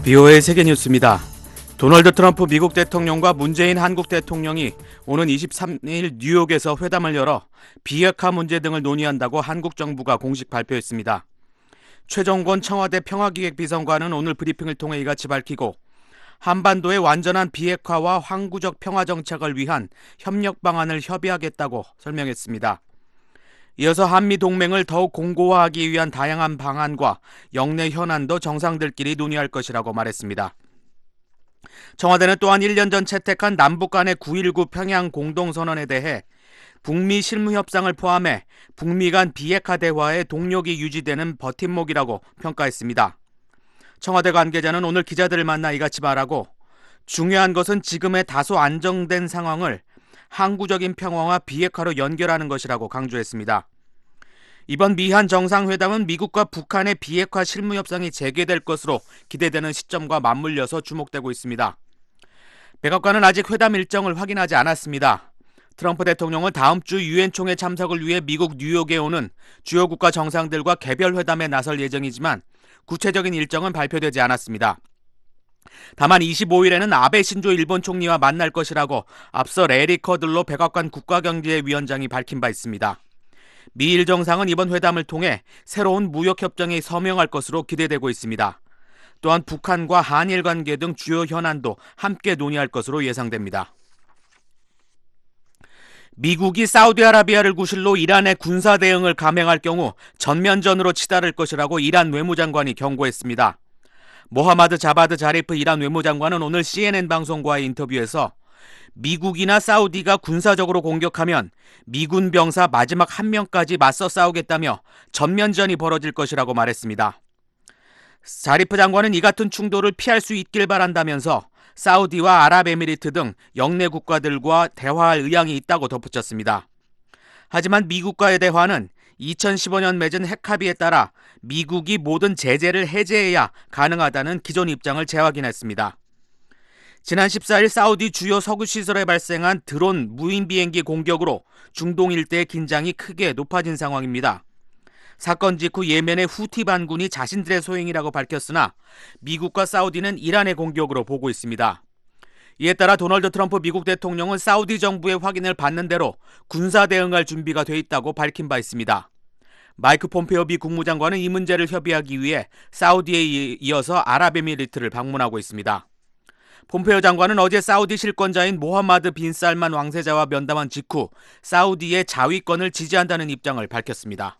BO의 세계뉴스입니다. 도널드 트럼프 미국 대통령과 문재인 한국 대통령이 오는 23일 뉴욕에서 회담을 열어 비핵화 문제 등을 논의한다고 한국 정부가 공식 발표했습니다. 최종권 청와대 평화기획비서관은 오늘 브리핑을 통해 이같이 밝히고 한반도의 완전한 비핵화와 항구적 평화 정착을 위한 협력 방안을 협의하겠다고 설명했습니다. 이어서 한미 동맹을 더욱 공고화하기 위한 다양한 방안과 역내 현안도 정상들끼리 논의할 것이라고 말했습니다. 청와대는 또한 1년 전 채택한 남북 간의 9.19 평양 공동선언에 대해 북미 실무협상을 포함해 북미 간 비핵화 대화의 동력이 유지되는 버팀목이라고 평가했습니다. 청와대 관계자는 오늘 기자들을 만나 이같이 말하고 중요한 것은 지금의 다소 안정된 상황을 항구적인 평화와 비핵화로 연결하는 것이라고 강조했습니다. 이번 미한 정상회담은 미국과 북한의 비핵화 실무협상이 재개될 것으로 기대되는 시점과 맞물려서 주목되고 있습니다. 백악관은 아직 회담 일정을 확인하지 않았습니다. 트럼프 대통령은 다음 주 유엔 총회 참석을 위해 미국 뉴욕에 오는 주요 국가 정상들과 개별 회담에 나설 예정이지만 구체적인 일정은 발표되지 않았습니다. 다만 25일에는 아베 신조 일본 총리와 만날 것이라고 앞서 레리 커들로 백악관 국가경제위원장이 밝힌 바 있습니다. 미일 정상은 이번 회담을 통해 새로운 무역협정에 서명할 것으로 기대되고 있습니다. 또한 북한과 한일 관계 등 주요 현안도 함께 논의할 것으로 예상됩니다. 미국이 사우디아라비아를 구실로 이란의 군사 대응을 감행할 경우 전면전으로 치달을 것이라고 이란 외무장관이 경고했습니다. 모하마드 자바드 자리프 이란 외무장관은 오늘 CNN 방송과의 인터뷰에서 미국이나 사우디가 군사적으로 공격하면 미군 병사 마지막 한 명까지 맞서 싸우겠다며 전면전이 벌어질 것이라고 말했습니다. 자리프 장관은 이 같은 충돌을 피할 수 있길 바란다면서 사우디와 아랍에미리트 등 영내 국가들과 대화할 의향이 있다고 덧붙였습니다. 하지만 미국과의 대화는 2015년 맺은 핵합의에 따라 미국이 모든 제재를 해제해야 가능하다는 기존 입장을 재확인했습니다. 지난 14일 사우디 주요 석유 시설에 발생한 드론 무인 비행기 공격으로 중동 일대의 긴장이 크게 높아진 상황입니다. 사건 직후 예멘의 후티 반군이 자신들의 소행이라고 밝혔으나 미국과 사우디는 이란의 공격으로 보고 있습니다. 이에 따라 도널드 트럼프 미국 대통령은 사우디 정부의 확인을 받는 대로 군사 대응할 준비가 돼 있다고 밝힌 바 있습니다. 마이크 폼페오 미 국무장관은 이 문제를 협의하기 위해 사우디에 이어서 아랍에미리트를 방문하고 있습니다. 폼페오 장관은 어제 사우디 실권자인 모하마드 빈 살만 왕세자와 면담한 직후 사우디의 자위권을 지지한다는 입장을 밝혔습니다.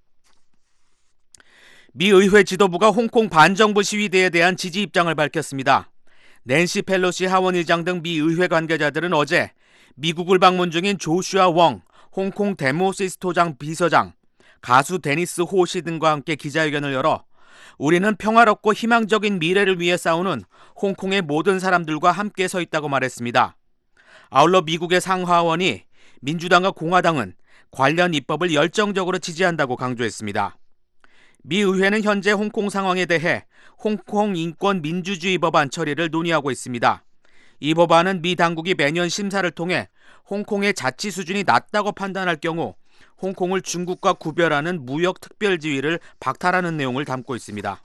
미 의회 지도부가 홍콩 반정부 시위대에 대한 지지 입장을 밝혔습니다. 낸시 펠로시 하원의장 등 미 의회 관계자들은 어제 미국을 방문 중인 조슈아 웡 홍콩 데모시스토장 비서장, 가수 데니스 호 씨 등과 함께 기자회견을 열어 우리는 평화롭고 희망적인 미래를 위해 싸우는 홍콩의 모든 사람들과 함께 서 있다고 말했습니다. 아울러 미국의 상하원이 민주당과 공화당은 관련 입법을 열정적으로 지지한다고 강조했습니다. 미 의회는 현재 홍콩 상황에 대해 홍콩 인권 민주주의 법안 처리를 논의하고 있습니다. 이 법안은 미 당국이 매년 심사를 통해 홍콩의 자치 수준이 낮다고 판단할 경우 홍콩을 중국과 구별하는 무역 특별지위를 박탈하는 내용을 담고 있습니다.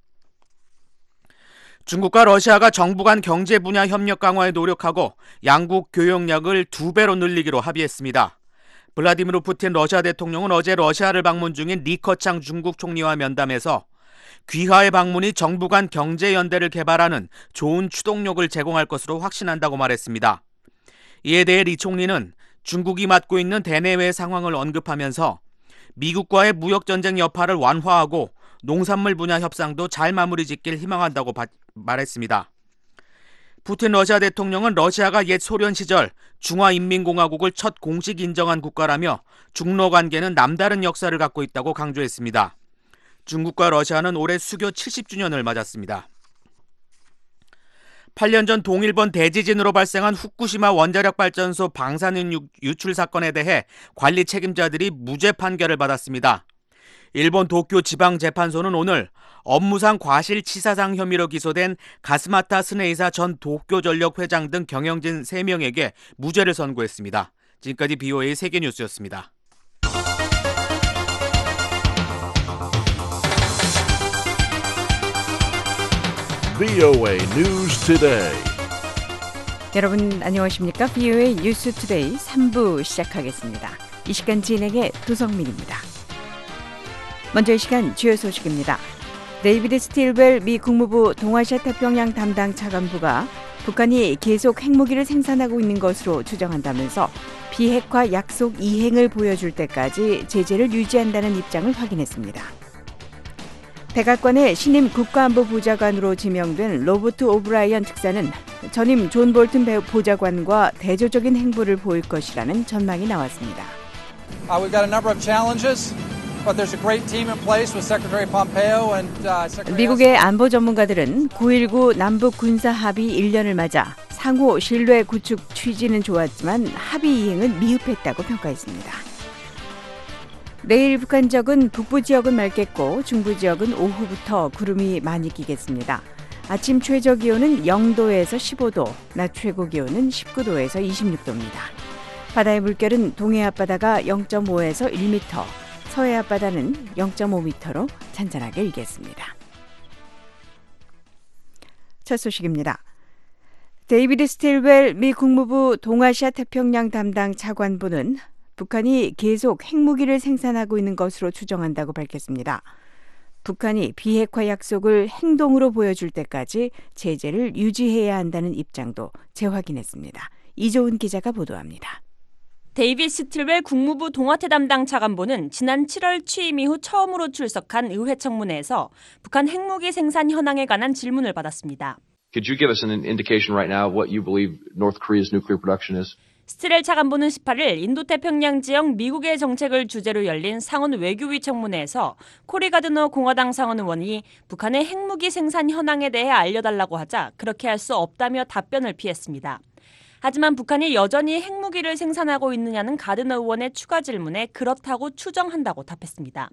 중국과 러시아가 정부 간 경제 분야 협력 강화에 노력하고 양국 교역량을 2배로 늘리기로 합의했습니다. 블라디미르 푸틴 러시아 대통령은 어제 러시아를 방문 중인 리커창 중국 총리와 면담에서 귀하의 방문이 정부 간 경제 연대를 개발하는 좋은 추동력을 제공할 것으로 확신한다고 말했습니다. 이에 대해 리 총리는 중국이 맡고 있는 대내외 상황을 언급하면서 미국과의 무역전쟁 여파를 완화하고 농산물 분야 협상도 잘 마무리 짓길 희망한다고 말했습니다. 푸틴 러시아 대통령은 러시아가 옛 소련 시절 중화인민공화국을 첫 공식 인정한 국가라며 중러 관계는 남다른 역사를 갖고 있다고 강조했습니다. 중국과 러시아는 올해 수교 70주년을 맞았습니다. 8년 전 동일본 대지진으로 발생한 후쿠시마 원자력발전소 방사능 유출 사건에 대해 관리 책임자들이 무죄 판결을 받았습니다. 일본 도쿄 지방재판소는 오늘 업무상 과실치사상 혐의로 기소된 가스마타 스네이사 전 도쿄전력 회장 등 경영진 3명에게 무죄를 선고했습니다. 지금까지 BOA 세계뉴스였습니다. VOA News Today. 여러분 안녕하십니까? VOA 뉴스 투데이 3부 시작하겠습니다. 이 시간 진행의 도성민입니다. 먼저 이 시간 주요 소식입니다. 데이비드 스틸웰 미 국무부 동아시아 태평양 담당 차관부가 북한이 계속 핵무기를 생산하고 있는 것으로 추정한다면서 비핵화 약속 이행을 보여줄 때까지 제재를 유지한다는 입장을 확인했습니다. 백악관의 신임 국가안보보좌관으로 지명된 로버트 오브라이언 특사는 전임 존 볼튼 보좌관과 대조적인 행보를 보일 것이라는 전망이 나왔습니다. We've got a number of challenges, but there's a great team in place with Secretary Pompeo and Secretary. 미국의 안보 전문가들은 9.19 남북 군사 합의 1년을 맞아 상호 신뢰 구축 취지는 좋았지만 합의 이행은 미흡했다고 평가했습니다. 내일 북한 지역은 북부 지역은 맑겠고 중부 지역은 오후부터 구름이 많이 끼겠습니다. 아침 최저 기온은 0도에서 15도, 낮 최고 기온은 19도에서 26도입니다. 바다의 물결은 동해 앞바다가 0.5에서 1m, 서해 앞바다는 0.5m로 잔잔하게 일겠습니다. 첫 소식입니다. 데이비드 스틸웰 미 국무부 동아시아 태평양 담당 차관부는 북한이 계속 핵무기를 생산하고 있는 것으로 추정한다고 밝혔습니다. 북한이 비핵화 약속을 행동으로 보여줄 때까지 제재를 유지해야 한다는 입장도 재확인했습니다. 이조은 기자가 보도합니다. 데이비드 스틸웰 국무부 동아태 담당 차관보는 지난 7월 취임 이후 처음으로 출석한 의회 청문회에서 북한 핵무기 생산 현황에 관한 질문을 받았습니다. Could you give us an indication right now of what you believe North Korea's nuclear production is? 스틸웰 차관보는 18일 인도태평양 지역 미국의 정책을 주제로 열린 상원 외교위 청문회에서 코리 가드너 공화당 상원 의원이 북한의 핵무기 생산 현황에 대해 알려달라고 하자 그렇게 할 수 없다며 답변을 피했습니다. 하지만 북한이 여전히 핵무기를 생산하고 있느냐는 가드너 의원의 추가 질문에 그렇다고 추정한다고 답했습니다.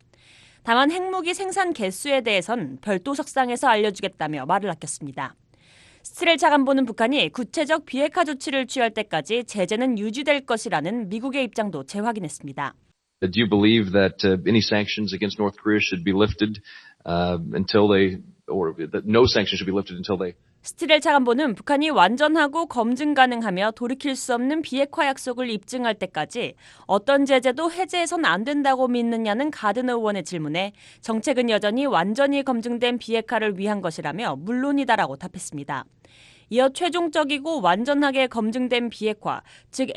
다만 핵무기 생산 개수에 대해선 별도 석상에서 알려주겠다며 말을 아꼈습니다. 스틸웰 차관보는 북한이 구체적 비핵화 조치를 취할 때까지 제재는 유지될 것이라는 미국의 입장도 재확인했습니다. Do you believe that any sanctions against North Korea should be lifted until they, or that no sanctions should be lifted until they? 스틸웰 차관보는 북한이 완전하고 검증 가능하며 돌이킬 수 없는 비핵화 약속을 입증할 때까지 어떤 제재도 해제해선 안 된다고 믿느냐는 가드너 의원의 질문에 정책은 여전히 완전히 검증된 비핵화를 위한 것이라며 물론이다라고 답했습니다. 이어 최종적이고 완전하게 검증된 비핵화, 즉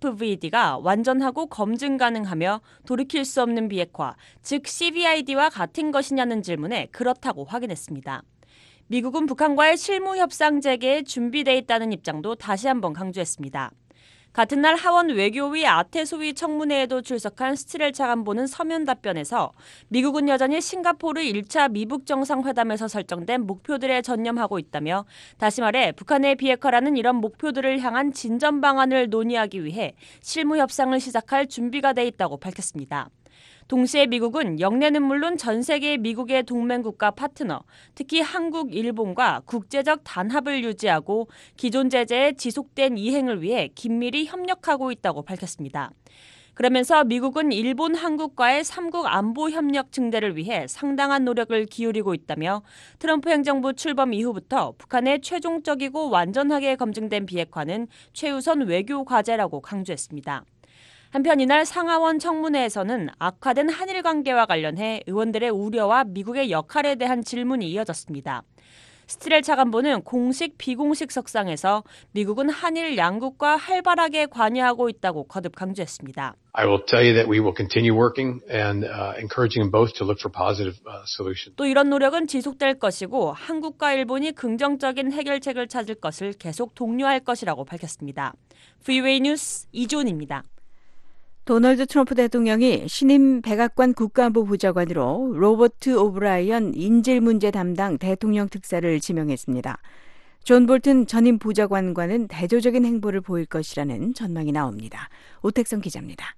FFVD가 완전하고 검증 가능하며 돌이킬 수 없는 비핵화, 즉 CVID와 같은 것이냐는 질문에 그렇다고 확인했습니다. 미국은 북한과의 실무 협상 재개에 준비돼 있다는 입장도 다시 한번 강조했습니다. 같은 날 하원 외교위 아태소위 청문회에도 출석한 스틸웰 차관보는 서면 답변에서 미국은 여전히 싱가포르 1차 미북 정상회담에서 설정된 목표들에 전념하고 있다며 다시 말해 북한의 비핵화라는 이런 목표들을 향한 진전 방안을 논의하기 위해 실무 협상을 시작할 준비가 돼 있다고 밝혔습니다. 동시에 미국은 영내는 물론 전 세계 미국의 동맹국가 파트너, 특히 한국, 일본과 국제적 단합을 유지하고 기존 제재의 지속된 이행을 위해 긴밀히 협력하고 있다고 밝혔습니다. 그러면서 미국은 일본, 한국과의 3국 안보 협력 증대를 위해 상당한 노력을 기울이고 있다며 트럼프 행정부 출범 이후부터 북한의 최종적이고 완전하게 검증된 비핵화는 최우선 외교 과제라고 강조했습니다. 한편 이날 상하원 청문회에서는 악화된 한일 관계와 관련해 의원들의 우려와 미국의 역할에 대한 질문이 이어졌습니다. 스틸웰 차관보는 공식, 비공식 석상에서 미국은 한일 양국과 활발하게 관여하고 있다고 거듭 강조했습니다. I will tell you that we will continue working and encouraging them both to look for positive solutions. 또 이런 노력은 지속될 것이고 한국과 일본이 긍정적인 해결책을 찾을 것을 계속 독려할 것이라고 밝혔습니다. VOA 뉴스 이조은입니다. 도널드 트럼프 대통령이 신임 백악관 국가안보보좌관으로 로버트 오브라이언 인질문제 담당 대통령 특사를 지명했습니다. 존 볼튼 전임 보좌관과는 대조적인 행보를 보일 것이라는 전망이 나옵니다. 오택성 기자입니다.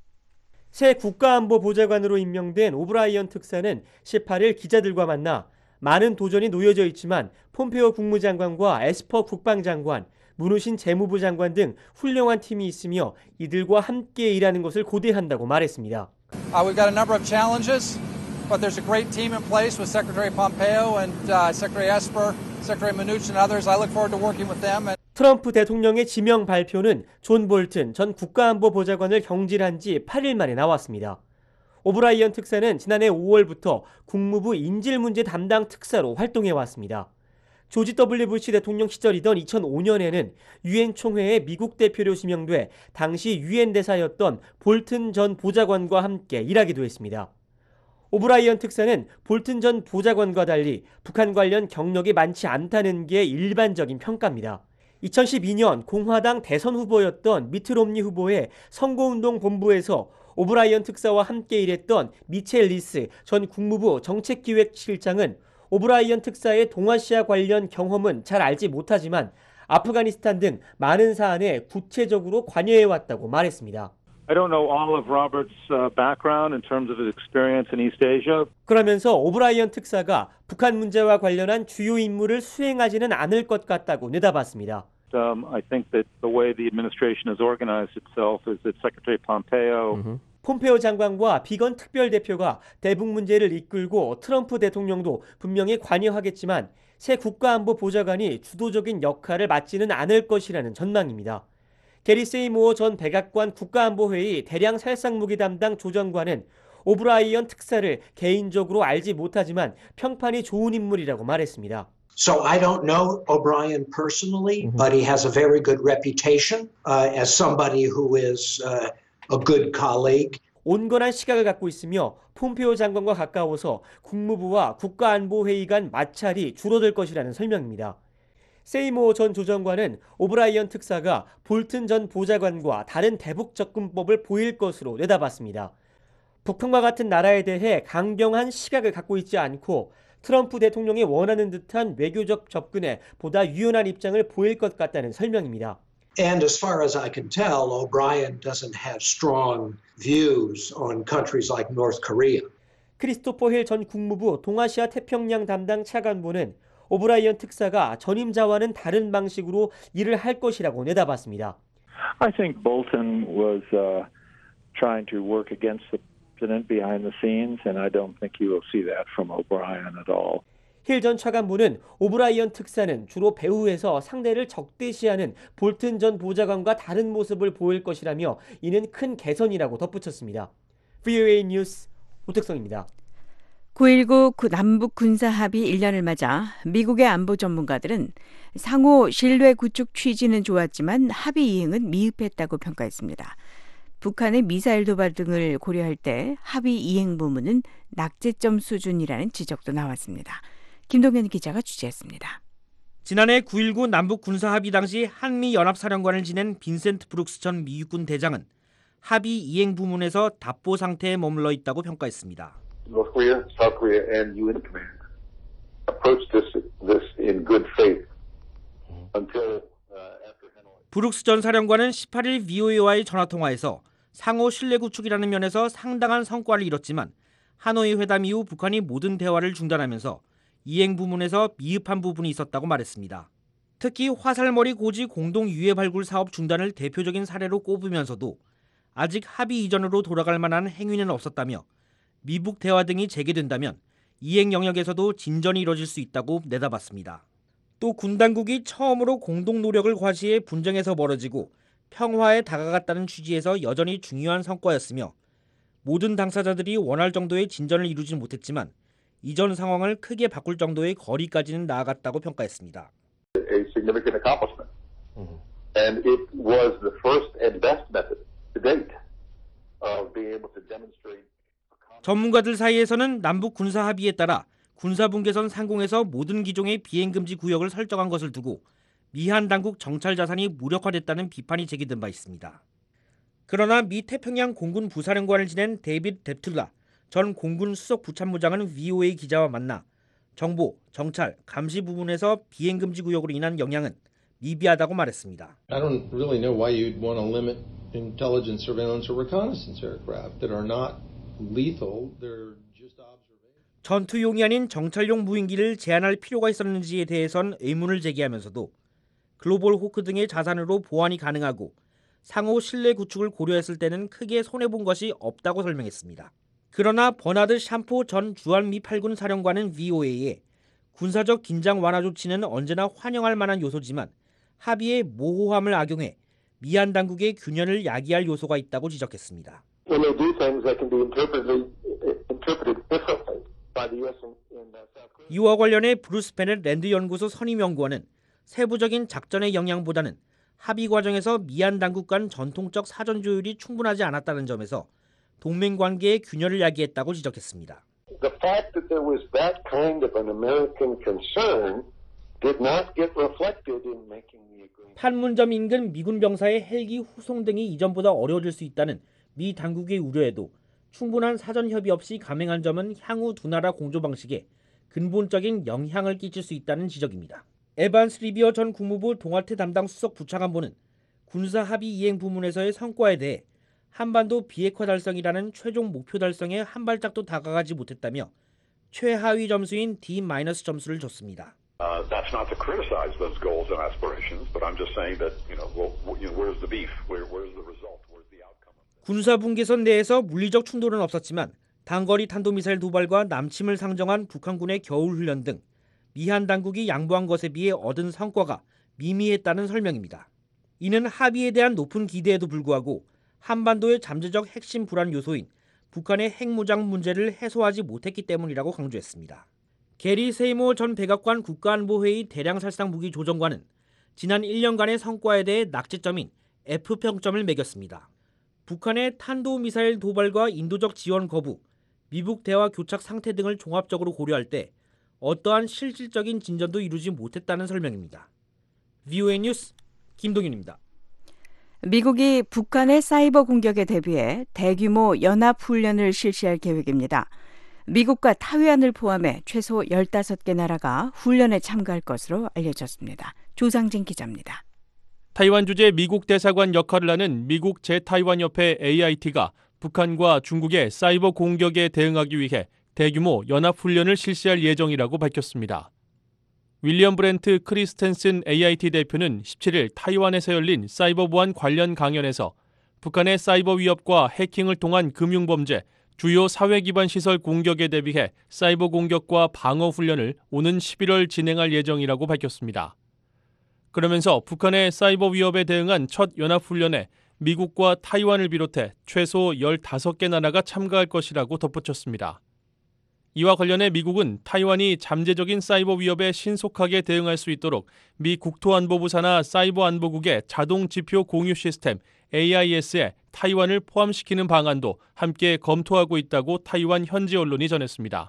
새 국가안보보좌관으로 임명된 오브라이언 특사는 18일 기자들과 만나 많은 도전이 놓여져 있지만 폼페오 국무장관과 에스퍼 국방장관, 문우신 재무부 장관 등 훌륭한 팀이 있으며 이들과 함께 일하는 것을 고대한다고 말했습니다. We've got a number of challenges, but there's a great team in place with Secretary Pompeo and Secretary Esper. Secretary Mnuchin and others, I look forward to working with them. 트럼프 대통령의 지명 발표는 존 볼튼 전 국가안보보좌관을 경질한 지 8일 만에 나왔습니다. 오브라이언 특사는 지난해 5월부터 국무부 인질문제 담당 특사로 활동해왔습니다. 조지 W. 부시 대통령 시절이던 2005년에는 유엔 총회에 미국 대표로 지명돼 당시 유엔 대사였던 볼튼 전 보좌관과 함께 일하기도 했습니다. 오브라이언 특사는 볼튼 전 보좌관과 달리 북한 관련 경력이 많지 않다는 게 일반적인 평가입니다. 2012년 공화당 대선 후보였던 미트 롬니 후보의 선거운동 본부에서 오브라이언 특사와 함께 일했던 미첼 리스 전 국무부 정책기획실장은 오브라이언 특사의 동아시아 관련 경험은 잘 알지 못하지만 아프가니스탄 등 많은 사안에 구체적으로 관여해왔다고 말했습니다. I don't know all of Robert's background in terms of his experience in East Asia. 그러면서 오브라이언 특사가 북한 문제와 관련한 주요 임무를 수행하지는 않을 것 같다고 내다봤습니다. I think that the way the administration has organized itself is that Secretary Pompeo 폼페오 장관과 비건 특별대표가 대북 문제를 이끌고 트럼프 대통령도 분명히 관여하겠지만 새 국가안보보좌관이 주도적인 역할을 맡지는 않을 것이라는 전망입니다. 게리 세이모어 전 백악관 국가안보회의 대량 살상무기 담당 조정관은 오브라이언 특사를 개인적으로 알지 못하지만 평판이 좋은 인물이라고 말했습니다. So I don't know O'Brien personally, but he has a very good reputation as somebody who is a good colleague. 온건한 시각을 갖고 있으며 폼페오 장관과 가까워서 국무부와 국가안보회의 간 마찰이 줄어들 것이라는 설명입니다. 세이모어 전 조정관은 오브라이언 특사가 볼튼 전 보좌관과 다른 대북 접근법을 보일 것으로 내다봤습니다. 북한과 같은 나라에 대해 강경한 시각을 갖고 있지 않고 트럼프 대통령이 원하는 듯한 외교적 접근에 보다 유연한 입장을 보일 것 같다는 설명입니다. And as far as I can tell, O'Brien doesn't have strong views on countries like North Korea. 크리스토퍼 힐 전 국무부 동아시아 태평양 담당 차관보는 오브라이언 특사가 전임자와는 다른 방식으로 일을 할 것이라고 내다봤습니다. I think Bolton was trying to work against the president behind the scenes, and I don't think you will see that from O'Brien at all. 힐 전 차관보는 오브라이언 특사는 주로 배후에서 상대를 적대시하는 볼튼 전 보좌관과 다른 모습을 보일 것이라며 이는 큰 개선이라고 덧붙였습니다. VOA 뉴스 오택성입니다. 9.19 남북 군사 합의 1년을 맞아 미국의 안보 전문가들은 상호 신뢰 구축 취지는 좋았지만 합의 이행은 미흡했다고 평가했습니다. 북한의 미사일 도발 등을 고려할 때 합의 이행 부문은 낙제점 수준이라는 지적도 나왔습니다. 김동현 기자가 취재했습니다. 지난해 9.19 남북 군사 합의 당시 한미연합사령관을 지낸 빈센트 브룩스 전 미육군 대장은 합의 이행 부문에서 답보 상태에 머물러 있다고 평가했습니다. North Korea, South Korea, and UN Command approached this in good faith until after Hanoi. 브룩스 전 사령관은 18일 VOA와의 전화통화에서 상호 신뢰 구축이라는 면에서 상당한 성과를 이뤘지만 하노이 회담 이후 북한이 모든 대화를 중단하면서 이행 부문에서 미흡한 부분이 있었다고 말했습니다. 특히 화살머리 고지 공동 유해 발굴 사업 중단을 대표적인 사례로 꼽으면서도 아직 합의 이전으로 돌아갈 만한 행위는 없었다며 미북 대화 등이 재개된다면 이행 영역에서도 진전이 이뤄질 수 있다고 내다봤습니다. 또 군 당국이 처음으로 공동 노력을 과시해 분쟁에서 멀어지고 평화에 다가갔다는 취지에서 여전히 중요한 성과였으며 모든 당사자들이 원할 정도의 진전을 이루지 못했지만 이전 상황을 크게 바꿀 정도의 거리까지는 나아갔다고 평가했습니다. A significant accomplishment, and it was the first and best method to date of being able to demonstrate. 전문가들 사이에서는 남북 군사 합의에 따라 군사분계선 상공에서 모든 기종의 비행금지 구역을 설정한 것을 두고 미한 당국 정찰 자산이 무력화됐다는 비판이 제기된 바 있습니다. 그러나 미 태평양 공군 부사령관을 지낸 데이빗 뎁툴라 전 공군 수석 부참모장은 VOA 기자와 만나 정보, 정찰, 감시 부분에서 비행금지 구역으로 인한 영향은 미비하다고 말했습니다. I don't really know why you'd want to limit intelligence, surveillance, or reconnaissance aircraft that are not lethal. They're just observation. 전투용이 아닌 정찰용 무인기를 제한할 필요가 있었는지에 대해선 의문을 제기하면서도 글로벌 호크 등의 자산으로 보완이 가능하고 상호 신뢰 구축을 고려했을 때는 크게 손해본 것이 없다고 설명했습니다. 그러나 버나드 샴포 전 주한미 8군 사령관은 VOA에 군사적 긴장 완화 조치는 언제나 환영할 만한 요소지만 합의의 모호함을 악용해 미얀 당국의 균열을 야기할 요소가 있다고 지적했습니다. When they do things that can be interpreted differently by the U.S. in South Korea. 이와 관련해 브루스 베넷 랜드 연구소 선임 연구원은 세부적인 작전의 역량보다는 합의 과정에서 미얀 당국 간 전통적 사전 조율이 충분하지 않았다는 점에서 동맹 관계의 균열을 야기했다고 지적했습니다. The fact that there was that kind of an American concern did not get reflected in making the agreement. 판문점 인근 미군 병사의 헬기 후송 등이 이전보다 어려워질 수 있다는 미 당국의 우려에도 충분한 사전 협의 없이 감행한 점은 향후 두 나라 공조 방식에 근본적인 영향을 끼칠 수 있다는 지적입니다. 에반스 리비어 전 국무부 동아태 담당 수석 부차관보는 군사 합의 이행 부문에서의 성과에 대해 한반도 비핵화 달성이라는 최종 목표 달성에 한 발짝도 다가가지 못했다며 최하위 점수인 D- 점수를 줬습니다. That's not to criticize those goals and aspirations, but I'm just saying that, where's the beef? Where's the result? Where's the outcome? 군사 분계선 내에서 물리적 충돌은 없었지만 단거리 탄도미사일 도발과 남침을 상정한 북한군의 겨울 훈련 등 미한 당국이 양보한 것에 비해 얻은 성과가 미미했다는 설명입니다. 이는 합의에 대한 높은 기대에도 불구하고 한반도의 잠재적 핵심 불안 요소인 북한의 핵무장 문제를 해소하지 못했기 때문이라고 강조했습니다. 게리 세이모 전 백악관 국가안보회의 대량살상 무기 조정관은 지난 1년간의 성과에 대해 낙제점인 F평점을 매겼습니다. 북한의 탄도미사일 도발과 인도적 지원 거부, 미북 대화 교착 상태 등을 종합적으로 고려할 때 어떠한 실질적인 진전도 이루지 못했다는 설명입니다. VOA 뉴스 김동윤입니다. 미국이 북한의 사이버 공격에 대비해 대규모 연합훈련을 실시할 계획입니다. 미국과 타이완을 포함해 최소 15개 나라가 훈련에 참가할 것으로 알려졌습니다. 조상진 기자입니다. 타이완 주재 미국 대사관 역할을 하는 미국 제-타이완협회 AIT가 북한과 중국의 사이버 공격에 대응하기 위해 대규모 연합훈련을 실시할 예정이라고 밝혔습니다. 윌리엄 브렌트 크리스텐슨 AIT 대표는 17일 타이완에서 열린 사이버 보안 관련 강연에서 북한의 사이버 위협과 해킹을 통한 금융범죄, 주요 사회 기반 시설 공격에 대비해 사이버 공격과 방어 훈련을 오는 11월 진행할 예정이라고 밝혔습니다. 그러면서 북한의 사이버 위협에 대응한 첫 연합훈련에 미국과 타이완을 비롯해 최소 15개 나라가 참가할 것이라고 덧붙였습니다. 이와 관련해 미국은 타이완이 잠재적인 사이버 위협에 신속하게 대응할 수 있도록 미 국토안보부 산하 사이버 안보국의 자동 지표 공유 시스템 AIS에 타이완을 포함시키는 방안도 함께 검토하고 있다고 타이완 현지 언론이 전했습니다.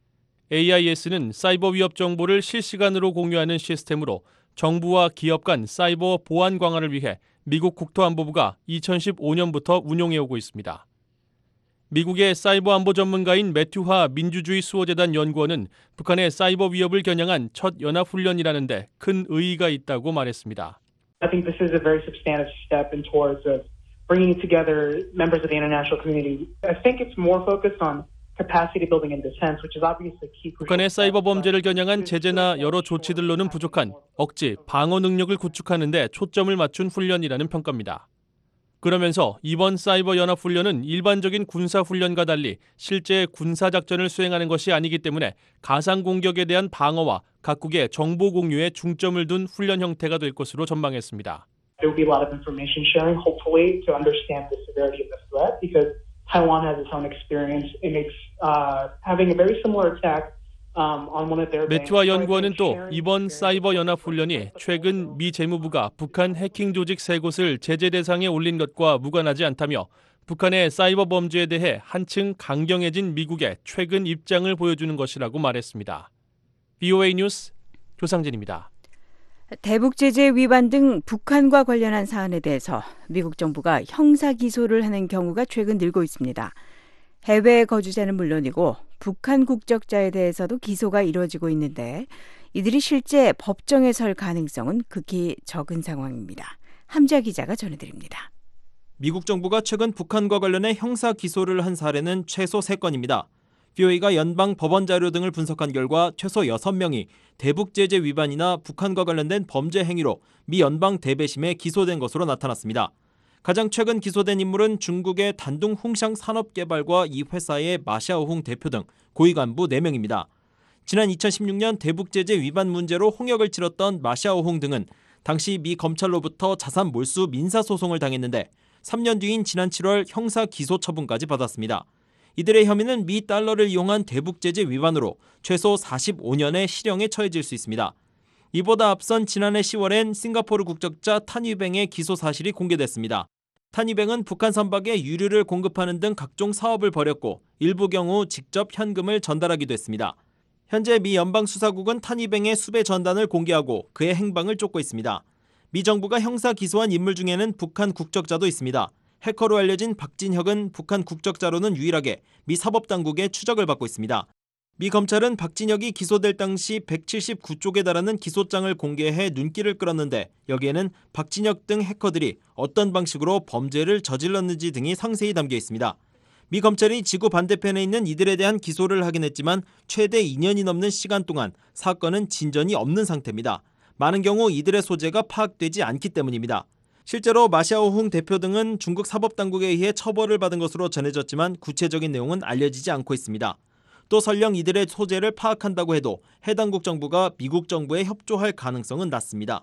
AIS는 사이버 위협 정보를 실시간으로 공유하는 시스템으로 정부와 기업 간 사이버 보안 강화를 위해 미국 국토안보부가 2015년부터 운용해오고 있습니다. 미국의 사이버 안보 전문가인 매튜하 민주주의 수호재단 연구원은 북한의 사이버 위협을 겨냥한 첫 연합훈련이라는데 큰 의의가 있다고 말했습니다. I think this is a very substantive step in towards bringing together members of the international community. I think it's more focused on capacity building and defense, which is obviously key. 북한의 사이버 범죄를 겨냥한 제재나 여러 조치들로는 부족한 억지, 방어 능력을 구축하는 데 초점을 맞춘 훈련이라는 평가입니다. 그러면서 이번 사이버 연합훈련은 일반적인 군사훈련과 달리 실제 군사작전을 수행하는 것이 아니기 때문에 가상공격에 대한 방어와 각국의 정보 공유에 중점을 둔 훈련 형태가 될 것으로 전망했습니다. There will be a lot of information sharing, hopefully, to understand the severity of the threat, because Taiwan has its own experience in having a very similar attack. 매튜아 연구원은 또 이번 사이버 연합훈련이 최근 미 재무부가 북한 해킹 조직 3곳을 제재 대상에 올린 것과 무관하지 않다며 북한의 사이버 범죄에 대해 한층 강경해진 미국의 최근 입장을 보여주는 것이라고 말했습니다. VOA 뉴스 조상진입니다. 대북 제재 위반 등 북한과 관련한 사안에 대해서 미국 정부가 형사 기소를 하는 경우가 최근 늘고 있습니다. 해외 거주자는 물론이고 북한 국적자에 대해서도 기소가 이루어지고 있는데 이들이 실제 법정에 설 가능성은 극히 적은 상황입니다. 함자 기자가 전해드립니다. 미국 정부가 최근 북한과 관련해 형사 기소를 한 사례는 최소 3건입니다. VOA가 연방 법원 자료 등을 분석한 결과 최소 6명이 대북 제재 위반이나 북한과 관련된 범죄 행위로 미 연방 대배심에 기소된 것으로 나타났습니다. 가장 최근 기소된 인물은 중국의 단둥 홍샹 산업개발과 이 회사의 마샤오홍 대표 등 고위 간부 4명입니다. 지난 2016년 대북 제재 위반 문제로 홍역을 치렀던 마샤오홍 등은 당시 미 검찰로부터 자산 몰수 민사 소송을 당했는데 3년 뒤인 지난 7월 형사 기소 처분까지 받았습니다. 이들의 혐의는 미 달러를 이용한 대북 제재 위반으로 최소 45년의 실형에 처해질 수 있습니다. 이보다 앞선 지난해 10월엔 싱가포르 국적자 탄위뱅의 기소 사실이 공개됐습니다. 탄위뱅은 북한 선박에 유류를 공급하는 등 각종 사업을 벌였고 일부 경우 직접 현금을 전달하기도 했습니다. 현재 미 연방수사국은 탄위뱅의 수배 전단을 공개하고 그의 행방을 쫓고 있습니다. 미 정부가 형사 기소한 인물 중에는 북한 국적자도 있습니다. 해커로 알려진 박진혁은 북한 국적자로는 유일하게 미 사법당국의 추적을 받고 있습니다. 미 검찰은 박진혁이 기소될 당시 179쪽에 달하는 기소장을 공개해 눈길을 끌었는데 여기에는 박진혁 등 해커들이 어떤 방식으로 범죄를 저질렀는지 등이 상세히 담겨 있습니다. 미 검찰이 지구 반대편에 있는 이들에 대한 기소를 하긴 했지만 최대 2년이 넘는 시간 동안 사건은 진전이 없는 상태입니다. 많은 경우 이들의 소재가 파악되지 않기 때문입니다. 실제로 마샤오홍 대표 등은 중국 사법당국에 의해 처벌을 받은 것으로 전해졌지만 구체적인 내용은 알려지지 않고 있습니다. 또 설령 이들의 소재를 파악한다고 해도 해당국 정부가 미국 정부에 협조할 가능성은 낮습니다.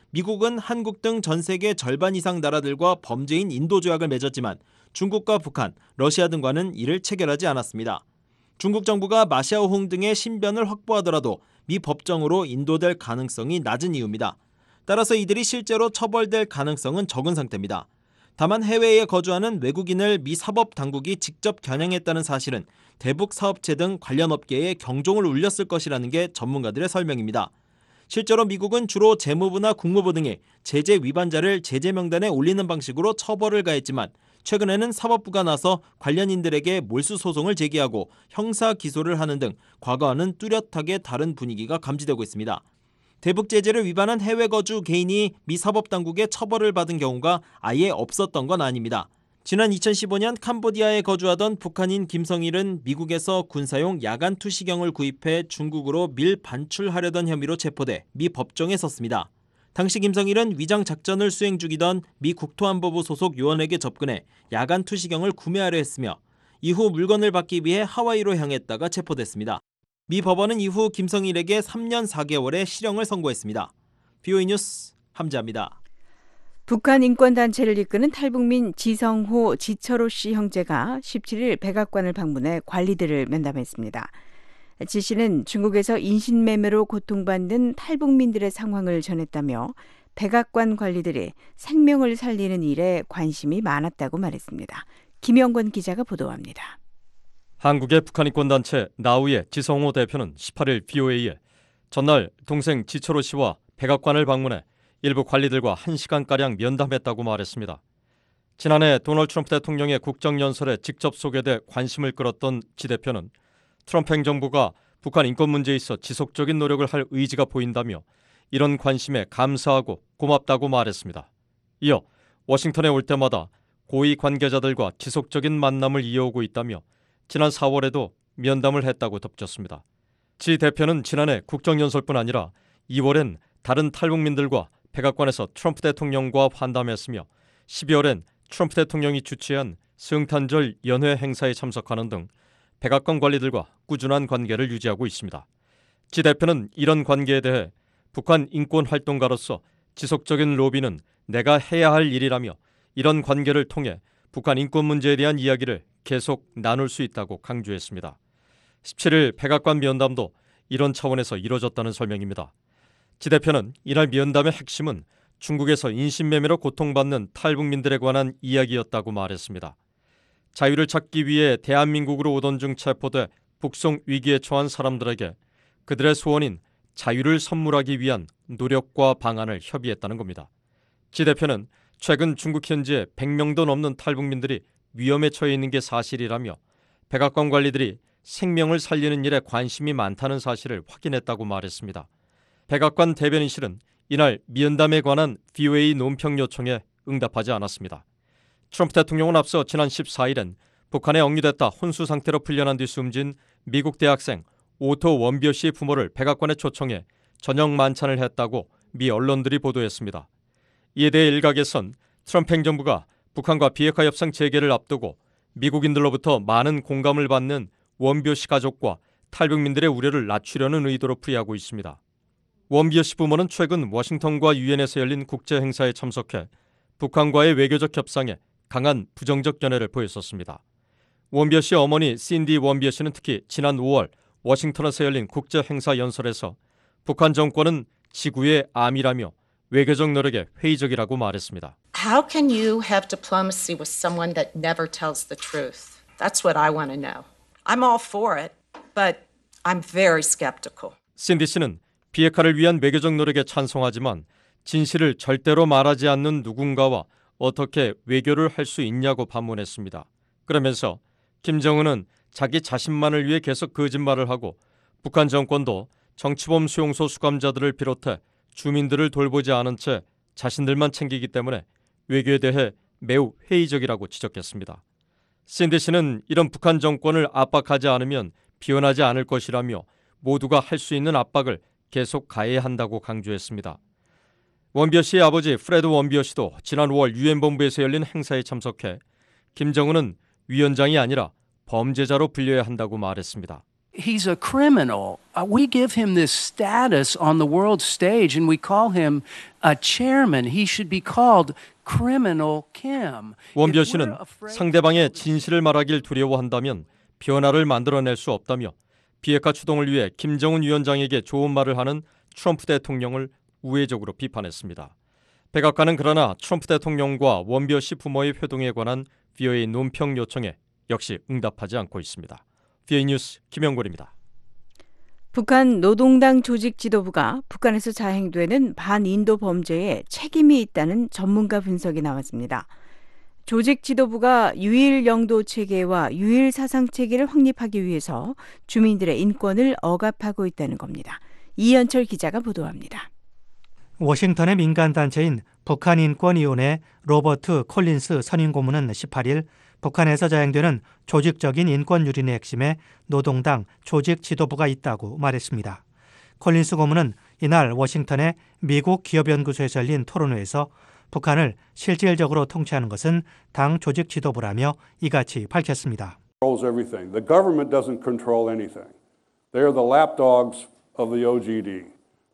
미국은 한국 등 전 세계 절반 이상 나라들과 범죄인 인도 조약을 맺었지만 중국과 북한, 러시아 등과는 이를 체결하지 않았습니다. 중국 정부가 마샤오홍 등의 신변을 확보하더라도 미 법정으로 인도될 가능성이 낮은 이유입니다. 따라서 이들이 실제로 처벌될 가능성은 적은 상태입니다. 다만 해외에 거주하는 외국인을 미 사법 당국이 직접 겨냥했다는 사실은 대북 사업체 등 관련 업계에 경종을 울렸을 것이라는 게 전문가들의 설명입니다. 실제로 미국은 주로 재무부나 국무부 등의 제재 위반자를 제재 명단에 올리는 방식으로 처벌을 가했지만 최근에는 사법부가 나서 관련인들에게 몰수 소송을 제기하고 형사 기소를 하는 등 과거와는 뚜렷하게 다른 분위기가 감지되고 있습니다. 대북 제재를 위반한 해외 거주 개인이 미 사법당국의 처벌을 받은 경우가 아예 없었던 건 아닙니다. 지난 2015년 캄보디아에 거주하던 북한인 김성일은 미국에서 군사용 야간 투시경을 구입해 중국으로 밀 반출하려던 혐의로 체포돼 미 법정에 섰습니다. 당시 김성일은 위장 작전을 수행 중이던 미 국토안보부 소속 요원에게 접근해 야간 투시경을 구매하려 했으며 이후 물건을 받기 위해 하와이로 향했다가 체포됐습니다. 미 법원은 이후 김성일에게 3년 4개월의 실형을 선고했습니다. BOE 뉴스 함자입니다. 북한 인권단체를 이끄는 탈북민 지성호, 지철호 씨 형제가 17일 백악관을 방문해 관리들을 면담했습니다. 지 씨는 중국에서 인신매매로 고통받는 탈북민들의 상황을 전했다며 백악관 관리들이 생명을 살리는 일에 관심이 많았다고 말했습니다. 김영권 기자가 보도합니다. 한국의 북한 인권단체 나우의 지성호 대표는 18일 BOA에 전날 동생 지철호 씨와 백악관을 방문해 일부 관리들과 1시간가량 면담했다고 말했습니다. 지난해 도널드 트럼프 대통령의 국정연설에 직접 소개돼 관심을 끌었던 지 대표는 트럼프 행정부가 북한 인권 문제에 있어 지속적인 노력을 할 의지가 보인다며 이런 관심에 감사하고 고맙다고 말했습니다. 이어 워싱턴에 올 때마다 고위 관계자들과 지속적인 만남을 이어오고 있다며 지난 4월에도 면담을 했다고 덧붙였습니다. 지 대표는 지난해 국정연설뿐 아니라 2월엔 다른 탈북민들과 백악관에서 트럼프 대통령과 환담했으며 12월엔 트럼프 대통령이 주최한 성탄절 연회 행사에 참석하는 등 백악관 관리들과 꾸준한 관계를 유지하고 있습니다. 지 대표는 이런 관계에 대해 북한 인권활동가로서 지속적인 로비는 내가 해야 할 일이라며 이런 관계를 통해 북한 인권 문제에 대한 이야기를 계속 나눌 수 있다고 강조했습니다. 17일 백악관 면담도 이런 차원에서 이뤄졌다는 설명입니다. 지 대표는 이날 면담의 핵심은 중국에서 인신매매로 고통받는 탈북민들에 관한 이야기였다고 말했습니다. 자유를 찾기 위해 대한민국으로 오던 중 체포돼 북송 위기에 처한 사람들에게 그들의 소원인 자유를 선물하기 위한 노력과 방안을 협의했다는 겁니다. 지 대표는 최근 중국 현지에 100명도 넘는 탈북민들이 위험에 처해 있는 게 사실이라며 백악관 관리들이 생명을 살리는 일에 관심이 많다는 사실을 확인했다고 말했습니다. 백악관 대변인실은 이날 면담에 관한 BOA 논평 요청에 응답하지 않았습니다. 트럼프 대통령은 앞서 지난 14일엔 북한에 억류됐다 혼수 상태로 풀려난 뒤 숨진 미국 대학생 오토 원비어 씨의 부모를 백악관에 초청해 저녁 만찬을 했다고 미 언론들이 보도했습니다. 이에 대해 일각에선 트럼프 행정부가 북한과 비핵화 협상 재개를 앞두고 미국인들로부터 많은 공감을 받는 원비어 씨 가족과 탈북민들의 우려를 낮추려는 의도로 풀이하고 있습니다. 원비어시 부모는 최근 워싱턴과 유엔에서 열린 국제 행사에 참석해 북한과의 외교적 협상에 강한 부정적 견해를 보였었습니다. 원비어시의 어머니 신디 원비어시는 특히 지난 5월 워싱턴에서 열린 국제 행사 연설에서 북한 정권은 지구의 암이라며 외교적 노력에 회의적이라고 말했습니다. How can you have diplomacy with someone that never tells the truth? That's what I want to know. I'm all for it, but I'm very skeptical. 신디 씨는 비핵화를 위한 외교적 노력에 찬성하지만 진실을 절대로 말하지 않는 누군가와 어떻게 외교를 할 수 있냐고 반문했습니다. 그러면서 김정은은 자기 자신만을 위해 계속 거짓말을 하고 북한 정권도 정치범 수용소 수감자들을 비롯해 주민들을 돌보지 않은 채 자신들만 챙기기 때문에 외교에 대해 매우 회의적이라고 지적했습니다. 신디 씨는 이런 북한 정권을 압박하지 않으면 비원하지 않을 것이라며 모두가 할 수 있는 압박을 계속 가해야 한다고 강조했습니다. 원비어시의 아버지 프레드 원비어시도 지난 5월 유엔 본부에서 열린 행사에 참석해 김정은은 위원장이 아니라 범죄자로 불려야 한다고 말했습니다. He's a criminal. We give him this status on the world stage and we call him a chairman. He should be called Criminal Kim. 원비어시는 상대방의 진실을 말하길 두려워한다면 변화를 만들어낼 수 없다며 비핵화 추동을 위해 김정은 위원장에게 좋은 말을 하는 트럼프 대통령을 우회적으로 비판했습니다. 백악관은 그러나 트럼프 대통령과 원비어시 부모의 회동에 관한 VOA 논평 요청에 역시 응답하지 않고 있습니다. VOA 뉴스 김영골입니다. 북한 노동당 조직 지도부가 북한에서 자행되는 반인도 범죄에 책임이 있다는 전문가 분석이 나왔습니다. 조직 지도부가 유일 영도 체계와 유일 사상 체계를 확립하기 위해서 주민들의 인권을 억압하고 있다는 겁니다. 이현철 기자가 보도합니다. 워싱턴의 민간단체인 북한인권위원회 로버트 콜린스 선임고문은 18일 북한에서 자행되는 조직적인 인권 유린의 핵심에 노동당 조직 지도부가 있다고 말했습니다. 콜린스 고문은 이날 워싱턴의 미국 기업연구소에서 열린 토론회에서 북한을 실질적으로 통치하는 것은 당 조직 지도부라며 이같이 밝혔습니다. The government doesn't control anything. They are the lapdogs of the OGD.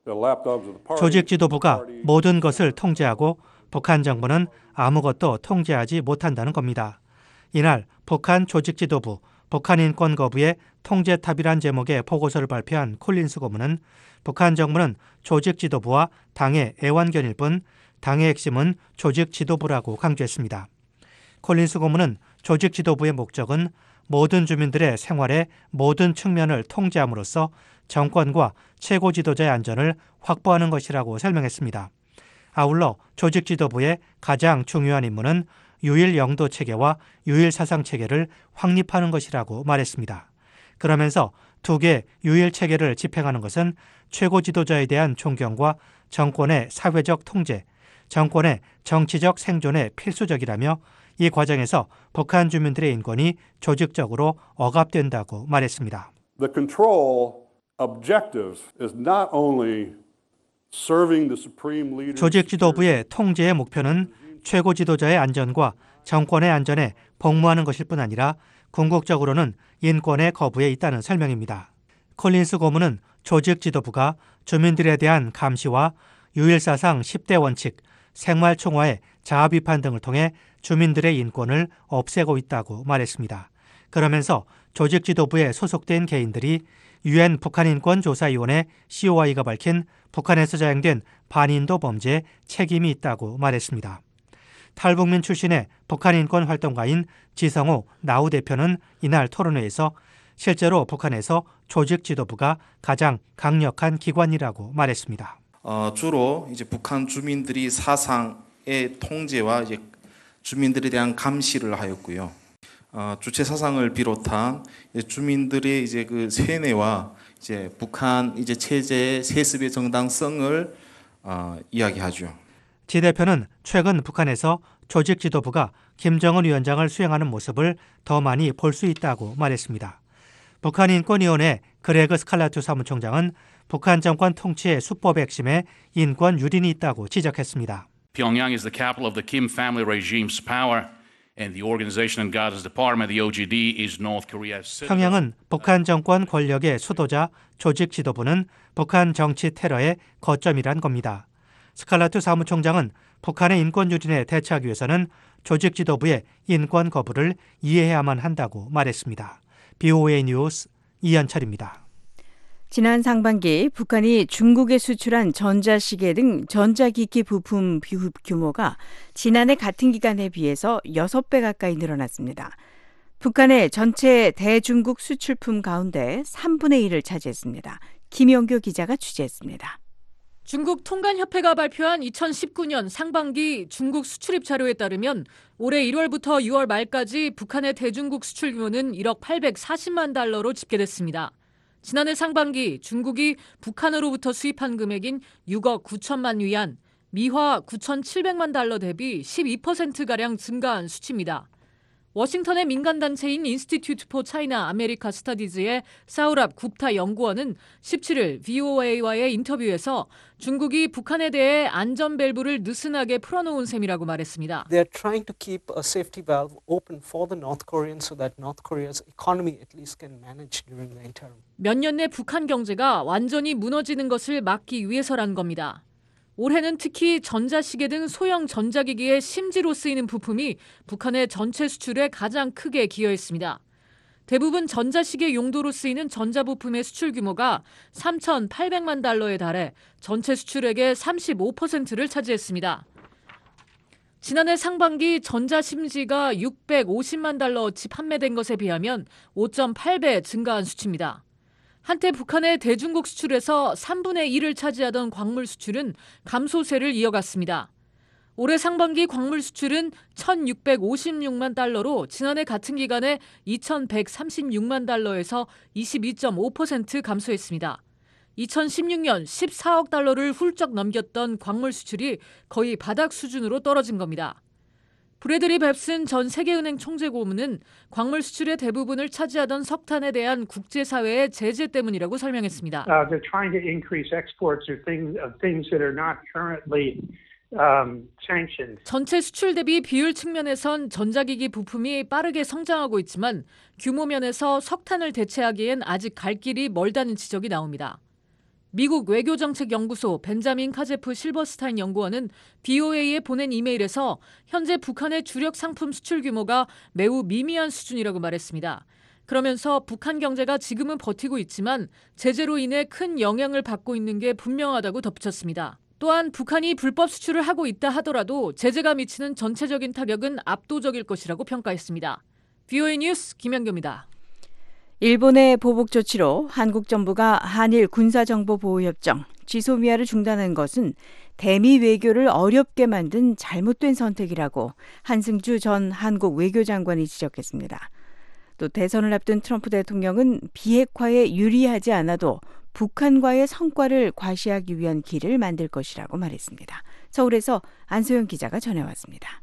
조직 지도부가 모든 것을 통제하고 북한 정부는 아무것도 통제하지 못한다는 겁니다. 이날 북한 조직 지도부, 북한 인권 거부의 통제탑이란 제목의 보고서를 발표한 콜린스 고문은 북한 정부는 조직 지도부와 당의 애완견일 뿐 당의 핵심은 조직 지도부라고 강조했습니다. 콜린스 고문은 조직 지도부의 목적은 모든 주민들의 생활의 모든 측면을 통제함으로써 정권과 최고 지도자의 안전을 확보하는 것이라고 설명했습니다. 아울러 조직 지도부의 가장 중요한 임무는 유일 영도 체계와 유일 사상 체계를 확립하는 것이라고 말했습니다. 그러면서 두 개의 유일 체계를 집행하는 것은 최고 지도자에 대한 존경과 정권의 사회적 통제, 정권의 정치적 생존에 필수적이라며 이 과정에서 북한 주민들의 인권이 조직적으로 억압된다고 말했습니다. The control objective is not only serving the supreme leader. 조직 지도부의 통제의 목표는 최고 지도자의 안전과 정권의 안전에 복무하는 것일 뿐 아니라 궁극적으로는 인권의 거부에 있다는 설명입니다. 콜린스 고문은 조직 지도부가 주민들에 대한 감시와 유일사상 10대 원칙, 생활총화의 자아 비판 등을 통해 주민들의 인권을 없애고 있다고 말했습니다. 그러면서 조직 지도부에 소속된 개인들이 유엔 북한인권조사위원회 COI가 밝힌 북한에서 자행된 반인도 범죄에 책임이 있다고 말했습니다. 탈북민 출신의 북한인권 활동가인 지성호 나우 대표는 이날 토론회에서 실제로 북한에서 조직 지도부가 가장 강력한 기관이라고 말했습니다. 주로 이제 북한 주민들이 사상의 통제와 이제 주민들에 대한 감시를 하였고요. 주체 사상을 비롯한 주민들의 이제 그 세뇌와 이제 북한 이제 체제의 세습의 정당성을 이야기하죠. 지 대표는 최근 북한에서 조직 지도부가 김정은 위원장을 수행하는 모습을 더 많이 볼 수 있다고 말했습니다. 북한인권위원회 그레그 스칼라투 사무총장은 북한 정권 통치의 수법의 핵심에 인권 유린이 있다고 지적했습니다. Pyongyang is the capital of the Kim family regime's power. And the Organization and Guidance Department, the OGD, is North Korea's citadel. 평양은 북한 정권 권력의 수도자 조직 지도부는 북한 정치 테러의 거점이란 겁니다. 스칼라트 사무총장은 북한의 인권 유린에 대처하기 위해서는 조직 지도부의 인권 거부를 이해해야만 한다고 말했습니다. BOA 뉴스 이현철입니다. 지난 상반기 북한이 중국에 수출한 전자시계 등 전자기기 부품 규모가 지난해 같은 기간에 비해서 6배 가까이 늘어났습니다. 북한의 전체 대중국 수출품 가운데 3분의 1을 차지했습니다. 김영교 기자가 취재했습니다. 중국 통관협회가 발표한 2019년 상반기 중국 수출입 자료에 따르면 올해 1월부터 6월 말까지 북한의 대중국 수출 규모는 1억 840만 달러로 집계됐습니다. 지난해 상반기 중국이 북한으로부터 수입한 금액인 6억 9천만 위안, 미화 9,700만 달러 대비 12%가량 증가한 수치입니다. 워싱턴의 민간단체인 인스티튜트 포 차이나 아메리카 스터디즈의 사우랍 굽타 연구원은 17일 VOA와의 인터뷰에서 중국이 북한에 대해 안전 밸브를 느슨하게 풀어놓은 셈이라고 말했습니다. They're trying to keep a safety valve open for the North Koreans so that North Korea's economy at least can manage during the interim. 몇 년 내 북한 경제가 완전히 무너지는 것을 막기 위해서란 겁니다. 올해는 특히 전자시계 등 소형 전자기기의 심지로 쓰이는 부품이 북한의 전체 수출에 가장 크게 기여했습니다. 대부분 전자시계 용도로 쓰이는 전자부품의 수출 규모가 3,800만 달러에 달해 전체 수출액의 35%를 차지했습니다. 지난해 상반기 전자심지가 650만 달러어치 판매된 것에 비하면 5.8배 증가한 수치입니다. 한때 북한의 대중국 수출에서 3분의 1을 차지하던 광물 수출은 감소세를 이어갔습니다. 올해 상반기 광물 수출은 1,656만 달러로 지난해 같은 기간에 2,136만 달러에서 22.5% 감소했습니다. 2016년 14억 달러를 훌쩍 넘겼던 광물 수출이 거의 바닥 수준으로 떨어진 겁니다. 브래드리 뱁슨 전 세계은행 총재고문은 광물 수출의 대부분을 차지하던 석탄에 대한 국제사회의 제재 때문이라고 설명했습니다. They're trying to increase exports of things that are not currently sanctioned. 전체 수출 대비 비율 측면에선 전자기기 부품이 빠르게 성장하고 있지만 규모 면에서 석탄을 대체하기엔 아직 갈 길이 멀다는 지적이 나옵니다. 미국 외교정책연구소 벤자민 카제프 실버스타인 연구원은 BOA에 보낸 이메일에서 현재 북한의 주력 상품 수출 규모가 매우 미미한 수준이라고 말했습니다. 그러면서 북한 경제가 지금은 버티고 있지만 제재로 인해 큰 영향을 받고 있는 게 분명하다고 덧붙였습니다. 또한 북한이 불법 수출을 하고 있다 하더라도 제재가 미치는 전체적인 타격은 압도적일 것이라고 평가했습니다. BOA 뉴스 김현교입니다. 일본의 보복 조치로 한국 정부가 한일 군사정보보호협정 지소미아를 중단한 것은 대미 외교를 어렵게 만든 잘못된 선택이라고 한승주 전 한국 외교장관이 지적했습니다. 또 대선을 앞둔 트럼프 대통령은 비핵화에 유리하지 않아도 북한과의 성과를 과시하기 위한 길을 만들 것이라고 말했습니다. 서울에서 안소영 기자가 전해왔습니다.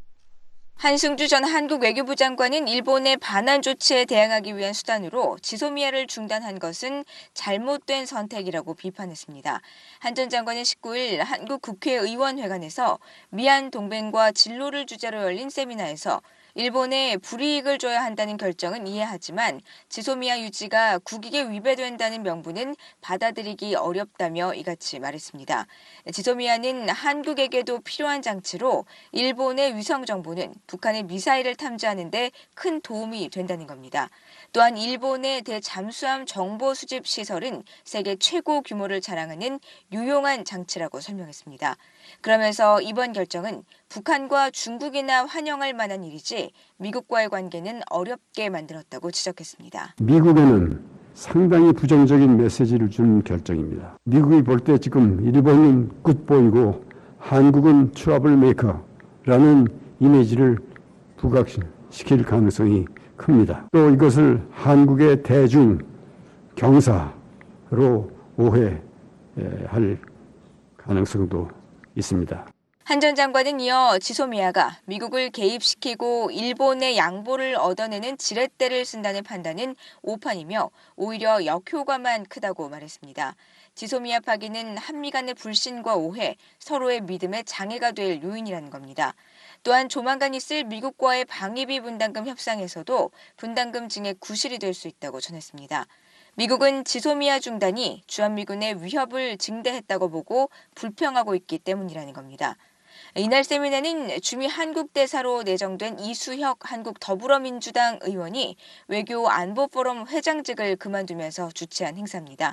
한승주 전 한국 외교부 장관은 일본의 반환 조치에 대응하기 위한 수단으로 지소미아를 중단한 것은 잘못된 선택이라고 비판했습니다. 한 전 장관은 19일 한국 국회의원회관에서 미얀 동맹과 진로를 주제로 열린 세미나에서 일본에 불이익을 줘야 한다는 결정은 이해하지만 지소미아 유지가 국익에 위배된다는 명분은 받아들이기 어렵다며 이같이 말했습니다. 지소미아는 한국에게도 필요한 장치로 일본의 위성 정보는 북한의 미사일을 탐지하는 데 큰 도움이 된다는 겁니다. 또한 일본의 대잠수함 정보 수집 시설은 세계 최고 규모를 자랑하는 유용한 장치라고 설명했습니다. 그러면서 이번 결정은 북한과 중국이나 환영할 만한 일이지 미국과의 관계는 어렵게 만들었다고 지적했습니다. 미국에는 상당히 부정적인 메시지를 준 결정입니다. 미국이 볼 때 지금 일본은 굿보이고 한국은 트러블 메이커라는 이미지를 부각시킬 가능성이 큽니다. 또 이것을 한국의 대중 경사로 오해할 가능성도 있습니다. 한 전 장관은 이어 지소미아가 미국을 개입시키고 일본의 양보를 얻어내는 지렛대를 쓴다는 판단은 오판이며 오히려 역효과만 크다고 말했습니다. 지소미아 파기는 한미 간의 불신과 오해, 서로의 믿음에 장애가 될 요인이라는 겁니다. 또한 조만간 있을 미국과의 방위비 분담금 협상에서도 분담금 증액 구실이 될 수 있다고 전했습니다. 미국은 지소미아 중단이 주한미군의 위협을 증대했다고 보고 불평하고 있기 때문이라는 겁니다. 이날 세미나는 주미 한국 대사로 내정된 이수혁 한국 더불어민주당 의원이 외교 안보 포럼 회장직을 그만두면서 주최한 행사입니다.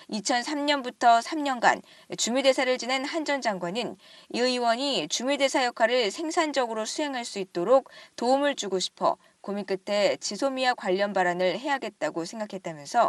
2003년부터 3년간 주미대사를 지낸 한 전 장관은 이 의원이 주미대사 역할을 생산적으로 수행할 수 있도록 도움을 주고 싶어 고민 끝에 지소미아 관련 발언을 해야겠다고 생각했다면서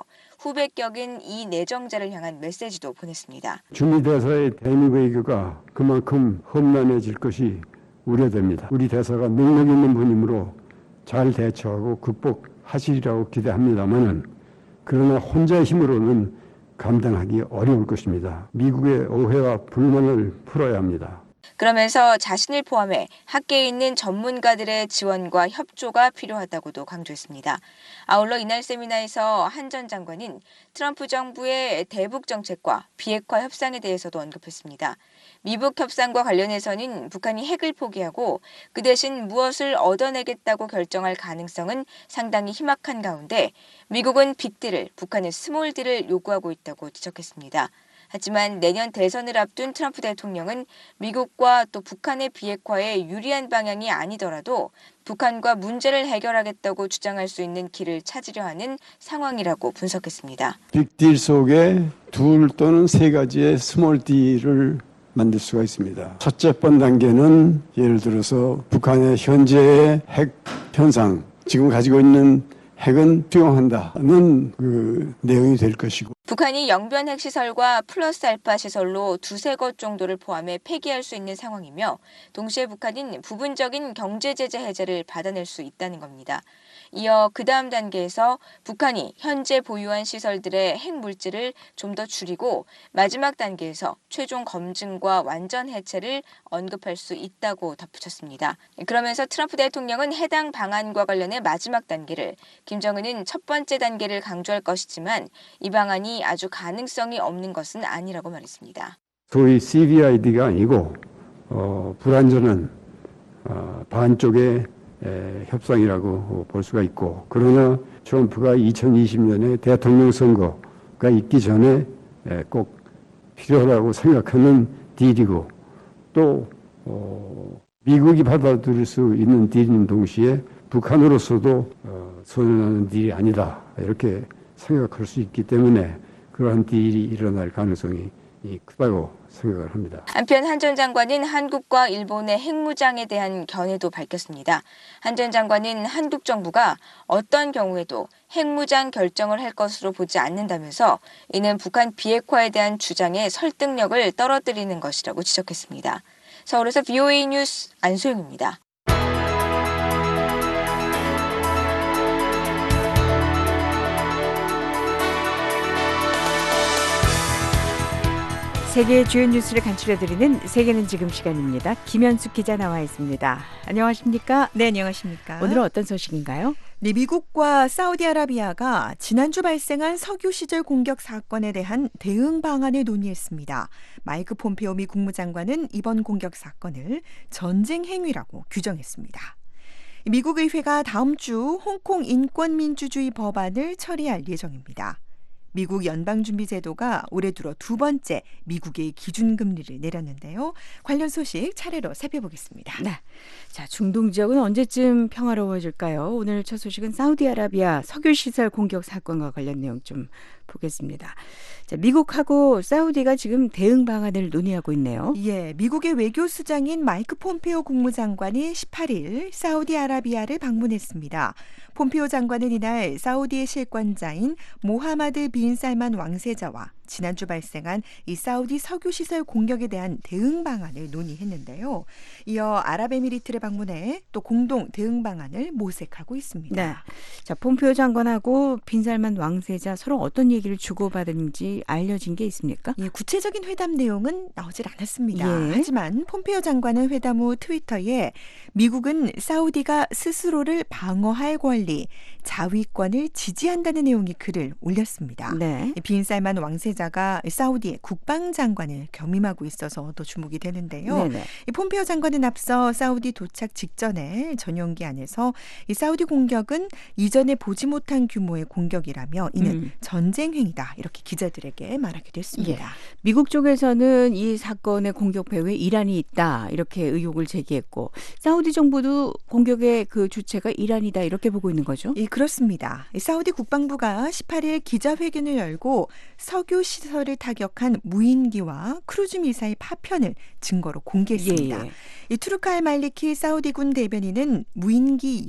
후배격인 이 내정자를 향한 메시지도 보냈습니다. 주미대사의 대미 외교가 그만큼 험난해질 것이 우려됩니다. 우리 대사가 능력 있는 분이므로 잘 대처하고 극복하시리라고 기대합니다만 그러나 혼자의 힘으로는 감당하기 어려울 것입니다. 미국의 오해와 불만을 풀어야 합니다. 그러면서 자신을 포함해 학계에 있는 전문가들의 지원과 협조가 필요하다고도 강조했습니다. 아울러 이날 세미나에서 한 전 장관은 트럼프 정부의 대북 정책과 비핵화 협상에 대해서도 언급했습니다. 미북 협상과 관련해서는 북한이 핵을 포기하고 그 대신 무엇을 얻어내겠다고 결정할 가능성은 상당히 희박한 가운데 미국은 빅딜을, 북한은 스몰딜을 요구하고 있다고 지적했습니다. 하지만 내년 대선을 앞둔 트럼프 대통령은 미국과 또 북한의 비핵화에 유리한 방향이 아니더라도 북한과 문제를 해결하겠다고 주장할 수 있는 길을 찾으려 하는 상황이라고 분석했습니다. 빅딜 속에 둘 또는 세 가지의 스몰 딜을 만들 수가 있습니다. 첫째 번 단계는 예를 들어서 북한의 현재의 핵 현상, 지금 가지고 있는 핵은 수용한다는 그 내용이 될 것이고 북한이 영변 핵시설과 플러스 알파 시설로 두세 곳 정도를 포함해 폐기할 수 있는 상황이며 동시에 북한은 부분적인 경제제재 해제를 받아낼 수 있다는 겁니다. 이어 그 다음 단계에서 북한이 현재 보유한 시설들의 핵물질을 좀 더 줄이고 마지막 단계에서 최종 검증과 완전 해체를 언급할 수 있다고 덧붙였습니다. 그러면서 트럼프 대통령은 해당 방안과 관련해 마지막 단계를, 김정은은 첫 번째 단계를 강조할 것이지만 이 방안이 아주 가능성이 없는 것은 아니라고 말했습니다. 소위 CVID가 아니고 불완전한 반쪽의 협상이라고 볼 수가 있고 그러나 트럼프가 2020년에 대통령 선거가 있기 전에 꼭 필요하다고 생각하는 딜이고 또 미국이 받아들일 수 있는 딜인 동시에 북한으로서도 선언하는 딜이 아니다 이렇게 생각할 수 있기 때문에 그러한 딜이 일어날 가능성이 크다고 생각을 합니다. 한편 한 전 장관은 한국과 일본의 핵무장에 대한 견해도 밝혔습니다. 한 전 장관은 한국 정부가 어떤 경우에도 핵무장 결정을 할 것으로 보지 않는다면서 이는 북한 비핵화에 대한 주장의 설득력을 떨어뜨리는 것이라고 지적했습니다. 서울에서 VOA 뉴스 안소영입니다. 세계의 주요 뉴스를 간추려드리는 세계는 지금 시간입니다. 김현숙 기자 나와 있습니다. 안녕하십니까? 네, 안녕하십니까? 오늘은 어떤 소식인가요? 네, 미국과 사우디아라비아가 지난주 발생한 석유 시절 공격 사건에 대한 대응 방안을 논의했습니다. 마이크 폼페오 미 국무장관은 이번 공격 사건을 전쟁 행위라고 규정했습니다. 미국 의회가 다음 주 홍콩 인권민주주의 법안을 처리할 예정입니다. 미국 연방준비제도가 올해 들어 두 번째 미국의 기준금리를 내렸는데요. 관련 소식 차례로 살펴보겠습니다. 네. 자, 중동 지역은 언제쯤 평화로워질까요? 오늘 첫 소식은 사우디아라비아 석유시설 공격 사건과 관련 내용 좀 보겠습니다. 자, 미국하고 사우디가 지금 대응 방안을 논의하고 있네요. 예, 미국의 외교수장인 마이크 폼페오 국무장관이 18일 사우디아라비아를 방문했습니다. 폼페오 장관은 이날 사우디의 실권자인 모하마드 빈 살만 왕세자와 지난주 발생한 이 사우디 석유시설 공격에 대한 대응 방안을 논의했는데요. 이어 아랍에미리트를 방문해 또 공동 대응 방안을 모색하고 있습니다. 네. 자, 폼페오 장관하고 빈 살만 왕세자 서로 어떤 얘기를 주고받은지 알려진 게 있습니까? 예, 구체적인 회담 내용은 나오질 않았습니다. 예. 하지만 폼페이오 장관은 회담 후 트위터에 미국은 사우디가 스스로를 방어할 권리, 자위권을 지지한다는 내용의 글을 올렸습니다. 네. 빈 살만 왕세자가 사우디의 국방장관을 겸임하고 있어서 더 주목이 되는데요. 네네. 이 폼페이오 장관은 앞서 사우디 도착 직전에 전용기 안에서 이 사우디 공격은 이전에 보지 못한 규모의 공격이라며 이는 전쟁 행위다 이렇게 기자들에게 말하기도 했습니다. 예. 미국 쪽에서는 이 사건의 공격 배후에 이란이 있다 이렇게 의혹을 제기했고 사우디 정부도 공격의 그 주체가 이란이다 이렇게 보고 있는 거죠? 예, 그렇습니다. 사우디 국방부가 18일 기자회견을 열고 석유 시설을 타격한 무인기와 크루즈 미사일 파편을 증거로 공개했습니다. 예. 이 투르크 알 말리키 사우디군 대변인은 무인기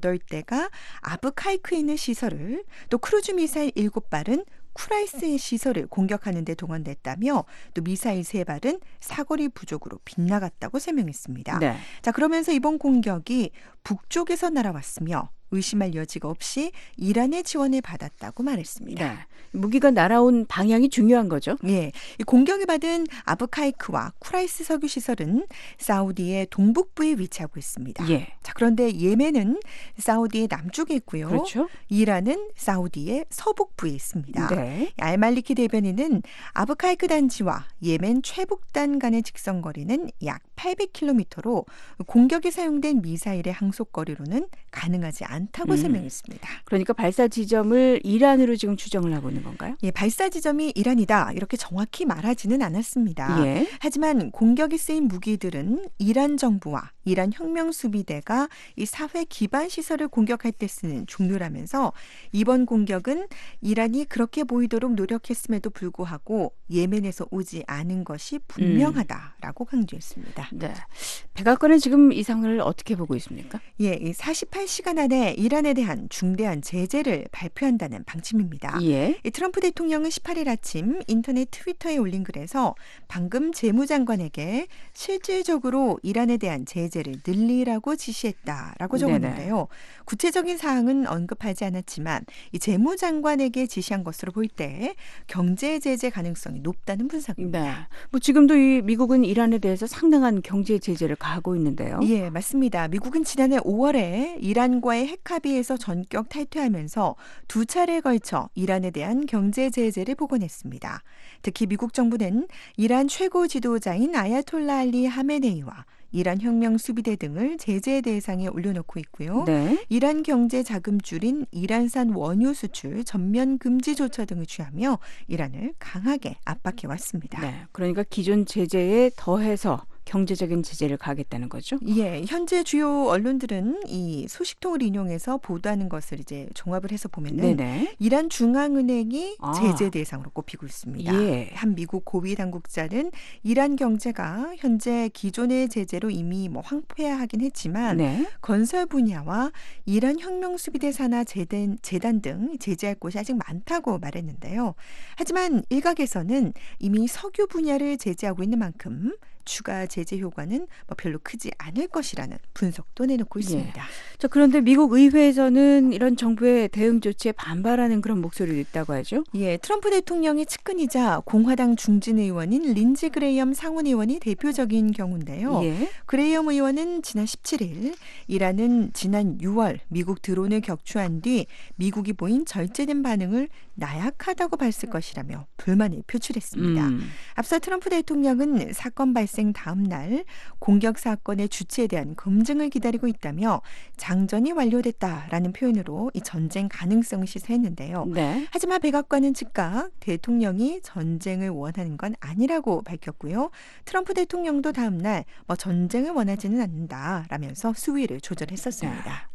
18대가 아브카이크에 있는 시설을 또 크루즈 미사일 7발은 쿠라이스의 시설을 공격하는 데 동원됐다며 또 미사일 3발은 사거리 부족으로 빗나갔다고 설명했습니다. 네. 자, 그러면서 이번 공격이 북쪽에서 날아왔으며 의심할 여지가 없이 이란의 지원을 받았다고 말했습니다. 네. 무기가 날아온 방향이 중요한 거죠? 예, 이 공격을 받은 아브카이크와 쿠라이스 석유 시설은 사우디의 동북부에 위치하고 있습니다. 예. 자, 그런데 예멘은 사우디의 남쪽에 있고요. 그렇죠. 이란은 사우디의 서북부에 있습니다. 네. 알말리키 대변인은 아브카이크 단지와 예멘 최북단 간의 직선거리는 약 800km로 공격에 사용된 미사일의 항속거리로는 가능하지 않다고 설명했습니다. 그러니까 발사 지점을 이란으로 지금 추정을 하고 있는 건가요? 예, 발사 지점이 이란이다 이렇게 정확히 말하지는 않았습니다. 예. 하지만 공격이 쓰인 무기들은 이란 정부와 이란 혁명수비대가 이 사회 기반 시설을 공격할 때 쓰는 종류라면서 이번 공격은 이란이 그렇게 보이도록 노력했음에도 불구하고 예멘에서 오지 않은 것이 분명하다라고 강조했습니다. 네. 백악관은 지금 이 상황을 어떻게 보고 있습니까? 예, 48시간 안에 이란에 대한 중대한 제재를 발표한다는 방침입니다. 예. 트럼프 대통령은 18일 아침 인터넷 트위터에 올린 글에서 방금 재무장관에게 실질적으로 이란에 대한 제재를 늘리라고 지시했다라고 적었는데요. 구체적인 사항은 언급하지 않았지만 이 재무장관에게 지시한 것으로 볼 때 경제 제재 가능성이 높다는 분석입니다. 네. 뭐 지금도 이 미국은 이란에 대해서 상당한 경제 제재를 가하고 있는데요. 예, 맞습니다. 미국은 지난해 5월에 이란과의 핵 합의에서 전격 탈퇴하면서 2차례에 걸쳐 이란에 대한 경제 제재를 복원했습니다. 특히 미국 정부는 이란 최고 지도자인 아야톨라 알리 하메네이와 이란 혁명 수비대 등을 제재 대상에 올려놓고 있고요. 네. 이란 경제 자금줄인 이란산 원유 수출 전면 금지 조처 등을 취하며 이란을 강하게 압박해 왔습니다. 네. 그러니까 기존 제재에 더해서 경제적인 제재를 가하겠다는 거죠? 예, 현재 주요 언론들은 이 소식통을 인용해서 보도하는 것을 이제 종합을 해서 보면은 네네. 이란 중앙은행이 제재 대상으로 꼽히고 있습니다. 예. 한 미국 고위 당국자는 이란 경제가 현재 기존의 제재로 이미 뭐 황폐화하긴 했지만 네. 건설 분야와 이란 혁명수비대 산하 재단 등 제재할 곳이 아직 많다고 말했는데요. 하지만 일각에서는 이미 석유 분야를 제재하고 있는 만큼 추가 제재 효과는 뭐 별로 크지 않을 것이라는 분석도 내놓고 있습니다. 예. 자, 그런데 미국 의회에서는 이런 정부의 대응 조치에 반발하는 그런 목소리도 있다고 하죠? 예, 트럼프 대통령의 측근이자 공화당 중진 의원인 린지 그레이엄 상원 의원이 대표적인 경우인데요. 예. 그레이엄 의원은 지난 17일 이란은 지난 6월 미국 드론을 격추한 뒤 미국이 보인 절제된 반응을 나약하다고 봤을 것이라며 불만을 표출했습니다. 앞서 트럼프 대통령은 사건 발생 다음 날 공격 사건의 주체에 대한 검증을 기다리고 있다며 장전이 완료됐다라는 표현으로 이 전쟁 가능성을 시사했는데요. 네. 하지만 백악관은 즉각 대통령이 전쟁을 원하는 건 아니라고 밝혔고요. 트럼프 대통령도 다음 날 뭐 전쟁을 원하지는 않는다라면서 수위를 조절했었습니다.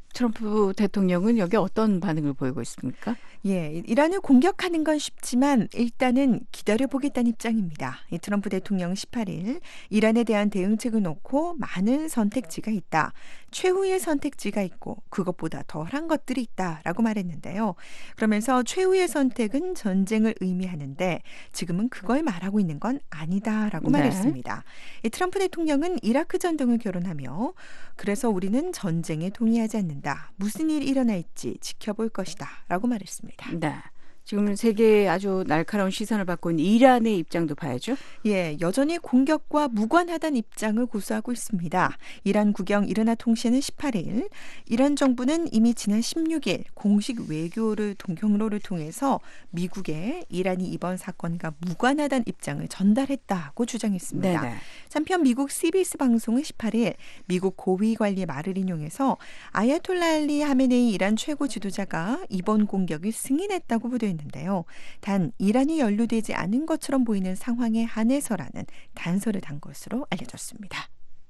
트럼프 대통령은 여기 어떤 반응을 보이고 있습니까? 예, 이란을 공격하는 건 쉽지만 일단은 기다려보겠다는 입장입니다. 이 트럼프 대통령은 18일 이란에 대한 대응책을 놓고 많은 선택지가 있다. 최후의 선택지가 있고 그것보다 덜한 것들이 있다라고 말했는데요. 그러면서 최후의 선택은 전쟁을 의미하는데 지금은 그걸 말하고 있는 건 아니다라고 말했습니다. 이 트럼프 대통령은 이라크 전등을 결혼하며 그래서 우리는 전쟁에 동의하지 않는다. 무슨 일이 일어날지 지켜볼 것이다 라고 말했습니다. 네. 지금 세계에 아주 날카로운 시선을 받고 있는 이란의 입장도 봐야죠. 예, 여전히 공격과 무관하다는 입장을 고수하고 있습니다. 이란 국영 이르나 통신은 18일 이란 정부는 이미 지난 16일 공식 외교를 경로를 통해서 미국에 이란이 이번 사건과 무관하다는 입장을 전달했다고 주장했습니다. 네네. 한편 미국 CBS 방송은 18일 미국 고위 관리의 말을 인용해서 아야톨라 알리 하메네이 이란 최고 지도자가 이번 공격을 승인했다고 보도했는데요. 단 이란이 연루되지 않은 것처럼 보이는 상황에 한해서라는 단서를 단 것으로 알려졌습니다.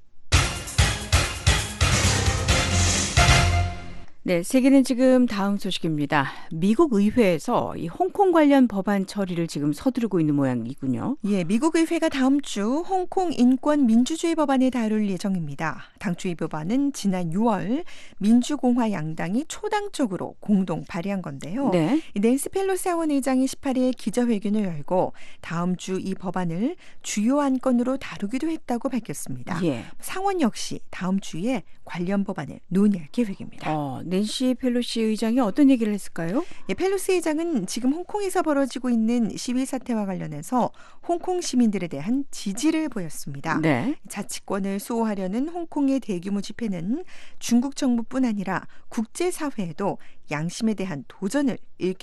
네, 세계는 지금 다음 소식입니다. 미국 의회에서 이 홍콩 관련 법안 처리를 지금 서두르고 있는 모양이군요. 예, 미국 의회가 다음 주 홍콩 인권 민주주의 법안을 다룰 예정입니다. 당초 이 법안은 지난 6월 민주공화 양당이 초당적으로 공동 발의한 건데요. 네. 낸시 펠로시 하원 의장이 18일 기자회견을 열고 다음 주 이 법안을 주요 안건으로 다루기도 했다고 밝혔습니다. 예. 상원 역시 다음 주에 관련 법안을 논의할 계획입니다. 낸시 펠로시 의장이 어떤 얘기를 했을까요? 예, 펠로시 의장은 지금 홍콩에서 벌어지고 있는 시위 사태와 관련해서 홍콩 시민들에 대한 지지를 보였습니다. 네. 자치권을 수호하려는 홍콩의 대규모 집회는 중국 정부뿐 아니라 국제사회에도 양심에 대한 도전을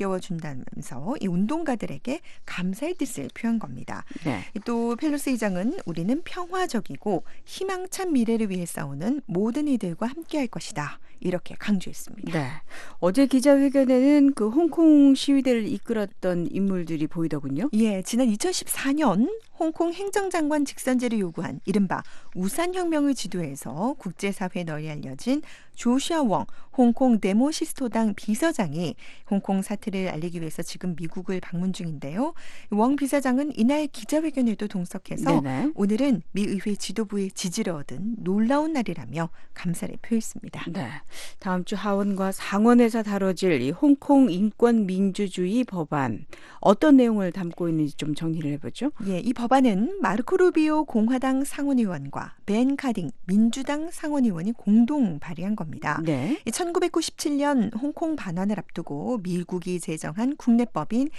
일깨워준다면서 이 운동가들에게 감사의 뜻을 표한 겁니다. 네. 또 펠로시 의장은 우리는 평화적이고 희망찬 미래를 위해 싸우는 모든 이들과 함께할 것이다. 이렇게 강조했습니다. 네. 어제 기자회견에는 그 홍콩 시위대를 이끌었던 인물들이 보이더군요. 예, 지난 2014년 홍콩 행정장관 직선제를 요구한 이른바 우산혁명을 지도해서 국제사회에 널리 알려진 조슈아 웡 홍콩 데모시스토당 비서장이 홍콩 사태를 알리기 위해서 지금 미국을 방문 중인데요. 웡 비서장은 이날 기자회견에도 동석해서 네네. 오늘은 미 의회 지도부의 지지를 얻은 놀라운 날이라며 감사를 표했습니다. 네. 다음 주 하원과 상원에서 다뤄질 이 홍콩 인권 민주주의 법안 어떤 내용을 담고 있는지 좀 정리를 해보죠. 예, 이 법안은 마르코 루비오 공화당 상원의원과 벤 카딩 민주당 상원의원이 공동 발의한 겁니다. 네. 1997년 홍콩 반환을 앞두고 미국이 제정한 국내법인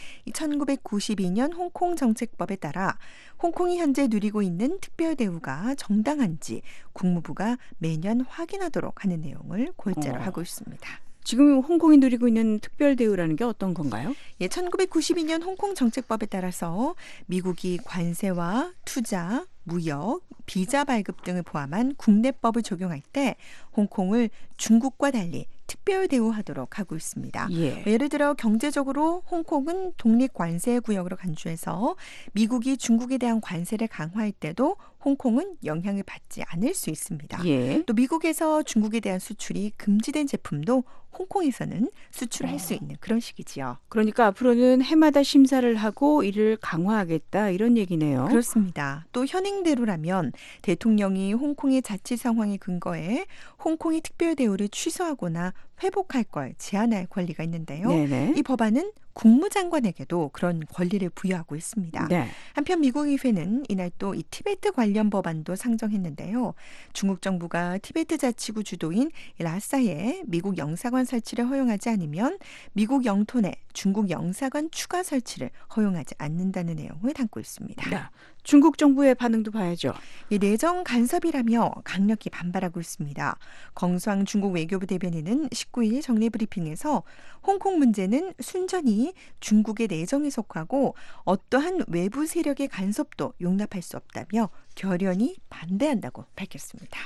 1992년 홍콩 정책법에 따라 홍콩이 현재 누리고 있는 특별 대우가 정당한지 국무부가 매년 확인하도록 하는 내용을 골자로 하고 있습니다. 지금 홍콩이 누리고 있는 특별 대우라는 게 어떤 건가요? 예, 1992년 홍콩 정책법에 따라서 미국이 관세와 투자, 무역, 비자 발급 등을 포함한 국내법을 적용할 때 홍콩을 중국과 달리 특별 대우하도록 하고 있습니다. 예를 들어 경제적으로 홍콩은 독립 관세 구역으로 간주해서 미국이 중국에 대한 관세를 강화할 때도 홍콩은 영향을 받지 않을 수 있습니다. 또 미국에서 중국에 대한 수출이 금지된 제품도 홍콩에서는 수출할 수 있는 그런 식이지요. 그러니까 앞으로는 해마다 심사를 하고 이를 강화하겠다 이런 얘기네요. 그렇습니다. 또 현행대로라면 대통령이 홍콩의 자치 상황에 근거해 홍콩이 특별 대우를 취소하거나 회복할 걸 제한할 권리가 있는데요. 네네. 이 법안은 국무장관에게도 그런 권리를 부여하고 있습니다. 네. 한편 미국 의회는 이날 또 이 티베트 관련 법안도 상정했는데요. 중국 정부가 티베트 자치구 주도인 라사에 미국 영사관 설치를 허용하지 않으면 미국 영토 내 중국 영사관 추가 설치를 허용하지 않는다는 내용을 담고 있습니다. 네. 중국 정부의 반응도 봐야죠. 내정 간섭이라며 강력히 반발하고 있습니다. 정수ang 중국 외교부 대변인은 19일 정례 브리핑에서 홍콩 문제는 순전히 중국의 내정에 속하고 어떠한 외부 세력의 간섭도 용납할 수 없다며 결연히 반대한다고 밝혔습니다.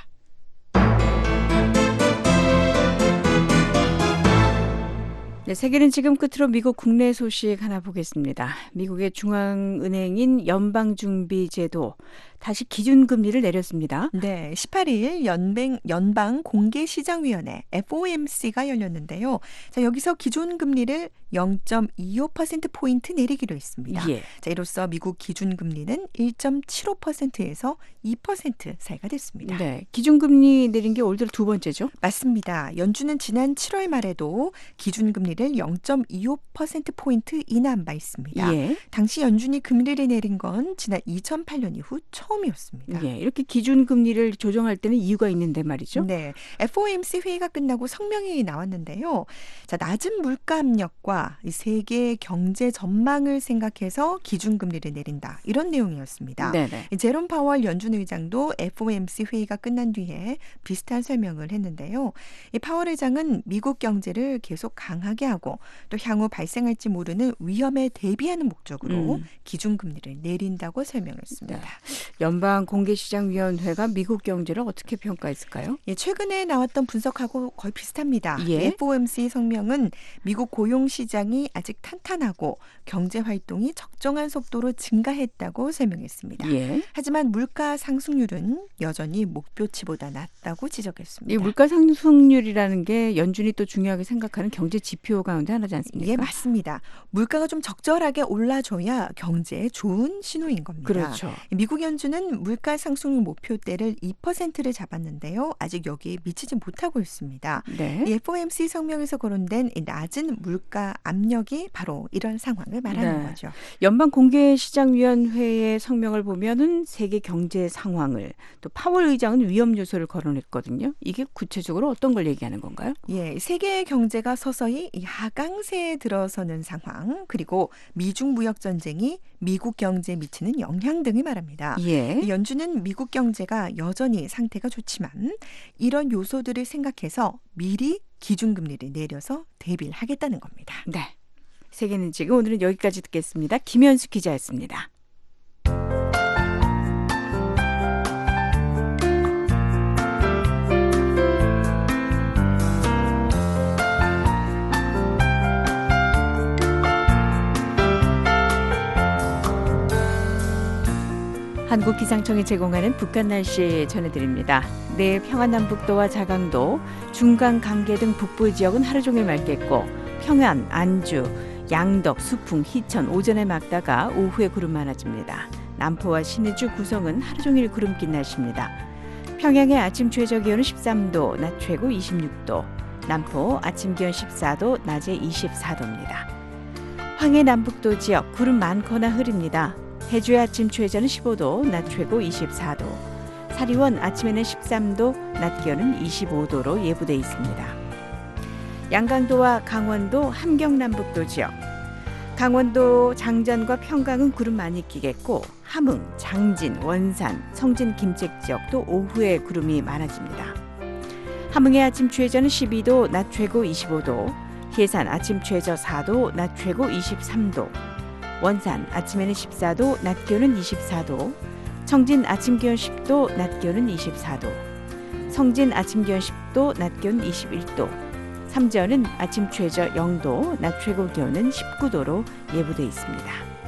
네, 세계는 지금 끝으로 미국 국내 소식 하나 보겠습니다. 미국의 중앙은행인 연방준비제도 다시 기준금리를 내렸습니다. 네, 18일 연방공개시장위원회 FOMC가 열렸는데요. 자, 여기서 기준금리를 0.25%포인트 내리기로 했습니다. 자, 이로써 미국 기준금리는 1.75%에서 2% 사이가 됐습니다. 네, 기준금리 내린 게 올 들어 두 번째죠? 맞습니다. 연준은 지난 7월 말에도 기준금리를 0.25%포인트 인하한 바 있습니다. 당시 연준이 금리를 내린 건 지난 2008년 이후 처음 처음이었습니다. 예, 이렇게 기준금리를 조정할 때는 이유가 있는데 말이죠. 네, FOMC 회의가 끝나고 성명이 나왔는데요. 자, 낮은 물가 압력과 세계 경제 전망을 생각해서 기준금리를 내린다. 이런 내용이었습니다. 네네. 제롬 파월 연준 의장도 FOMC 회의가 끝난 뒤에 비슷한 설명을 했는데요. 이 파월 의장은 미국 경제를 계속 강하게 하고 또 향후 발생할지 모르는 위험에 대비하는 목적으로 기준금리를 내린다고 설명했습니다. 네. 연방공개시장위원회가 미국 경제를 어떻게 평가했을까요? 예, 최근에 나왔던 분석하고 거의 비슷합니다. 예. FOMC 성명은 미국 고용시장이 아직 탄탄하고 경제활동이 적정한 속도로 증가했다고 설명했습니다. 예. 하지만 물가 상승률은 여전히 목표치보다 낮다고 지적했습니다. 이 물가 상승률이라는 게 연준이 또 중요하게 생각하는 경제 지표 가운데 하나지 않습니까? 예, 맞습니다. 물가가 좀 적절하게 올라줘야 경제에 좋은 신호인 겁니다. 그렇죠. 미국 연준은 물가 상승률 목표대를 2%를 잡았는데요. 아직 여기에 미치지 못하고 있습니다. 네. 이 FOMC 성명에서 거론된 낮은 물가 압력이 바로 이런 상황을 말하는 거죠. 연방공개시장위원회의 성명을 보면은 세계 경제 상황을 또 파월 의장은 위험 요소를 거론했거든요. 이게 구체적으로 어떤 걸 얘기하는 건가요? 예, 세계 경제가 서서히 하강세에 들어서는 상황, 그리고 미중 무역 전쟁이 미국 경제에 미치는 영향 등을 말합니다. 예. 연준은 미국 경제가 여전히 상태가 좋지만 이런 요소들을 생각해서 미리 기준금리를 내려서 대비를 하겠다는 겁니다. 네. 세계는 지금 오늘은 여기까지 듣겠습니다. 김현수 기자였습니다. 한국기상청이 제공하는 북한 날씨 전해드립니다. 내일 평안남북도와 자강도, 중강, 강계 등 북부 지역은 하루 종일 맑겠고 평안, 안주, 양덕, 수풍, 희천 오전에 맑다가 오후에 구름 많아집니다. 남포와 신의주, 구성은 하루 종일 구름 낀 날씨입니다. 평양의 아침 최저 기온은 13도, 낮 최고 26도, 남포 아침 기온 14도, 낮에 24도입니다. 황해 남북도 지역 구름 많거나 흐립니다. 해주의 아침 최저는 15도, 낮 최고 24도. 사리원 아침에는 13도, 낮 기온은 25도로 예보돼 있습니다. 양강도와 강원도 함경남북도 지역. 강원도 장전과 평강은 구름 많이 끼겠고 함흥, 장진, 원산, 성진, 김책 지역도 오후에 구름이 많아집니다. 함흥의 아침 최저는 12도, 낮 최고 25도. 해산 아침 최저 4도, 낮 최고 23도. 원산 아침에는 14도, 낮 기온은 24도. 청진 아침 기온 10도, 낮 기온은 24도. 성진 아침 기온 10도, 낮 기온 21도. 삼전은 아침 최저 0도, 낮 최고 기온은 19도로 예보돼 있습니다.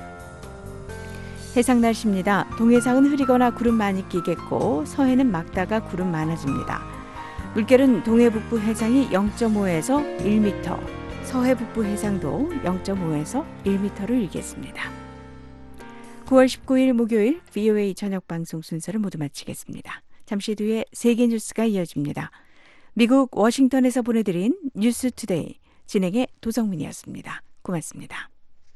해상 날씨입니다. 동해상은 흐리거나 구름 많이 끼겠고 서해는 맑다가 구름 많아집니다. 물결은 동해 북부 해상이 0.5에서 1m, 서해 북부 해상도 0.5에서 1m를 일겠습니다. 9월 19일 목요일 VOA 저녁 방송 순서를 모두 마치겠습니다. 잠시 뒤에 세계 뉴스가 이어집니다. 미국 워싱턴에서 보내드린 뉴스 투데이 진행의 도성민이었습니다. 고맙습니다.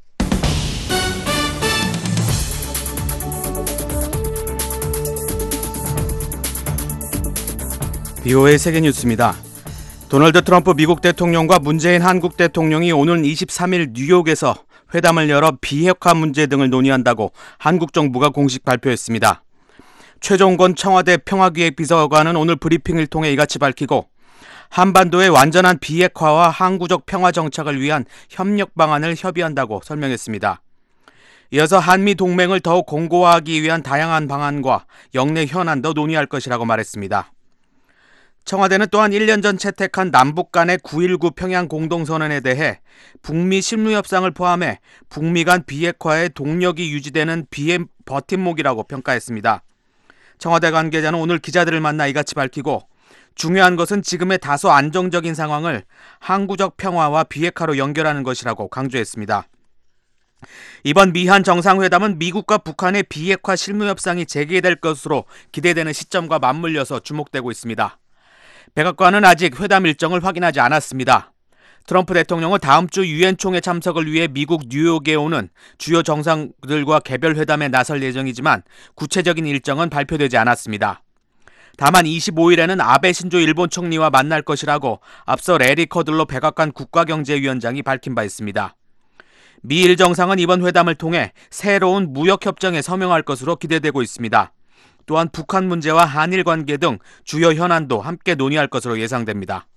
VOA 세계 뉴스입니다. 도널드 트럼프 미국 대통령과 문재인 한국 대통령이 오는 23일 뉴욕에서 회담을 열어 비핵화 문제 등을 논의한다고 한국 정부가 공식 발표했습니다. 최종건 청와대 평화기획비서관은 오늘 브리핑을 통해 이같이 밝히고 한반도의 완전한 비핵화와 항구적 평화 정착을 위한 협력 방안을 협의한다고 설명했습니다. 이어서 한미 동맹을 더욱 공고화하기 위한 다양한 방안과 역내 현안도 논의할 것이라고 말했습니다. 청와대는 또한 1년 전 채택한 남북 간의 9.19 평양 공동선언에 대해 북미 실무협상을 포함해 북미 간 비핵화의 동력이 유지되는 비의 버팀목이라고 평가했습니다. 청와대 관계자는 오늘 기자들을 만나 이같이 밝히고 중요한 것은 지금의 다소 안정적인 상황을 항구적 평화와 비핵화로 연결하는 것이라고 강조했습니다. 이번 미한 정상회담은 미국과 북한의 비핵화 실무협상이 재개될 것으로 기대되는 시점과 맞물려서 주목되고 있습니다. 백악관은 아직 회담 일정을 확인하지 않았습니다. 트럼프 대통령은 다음 주 유엔 총회 참석을 위해 미국 뉴욕에 오는 주요 정상들과 개별 회담에 나설 예정이지만 구체적인 일정은 발표되지 않았습니다. 다만 25일에는 아베 신조 일본 총리와 만날 것이라고 앞서 레리 커들로 백악관 국가경제위원장이 밝힌 바 있습니다. 미일 정상은 이번 회담을 통해 새로운 무역협정에 서명할 것으로 기대되고 있습니다. 또한 북한 문제와 한일 관계 등 주요 현안도 함께 논의할 것으로 예상됩니다.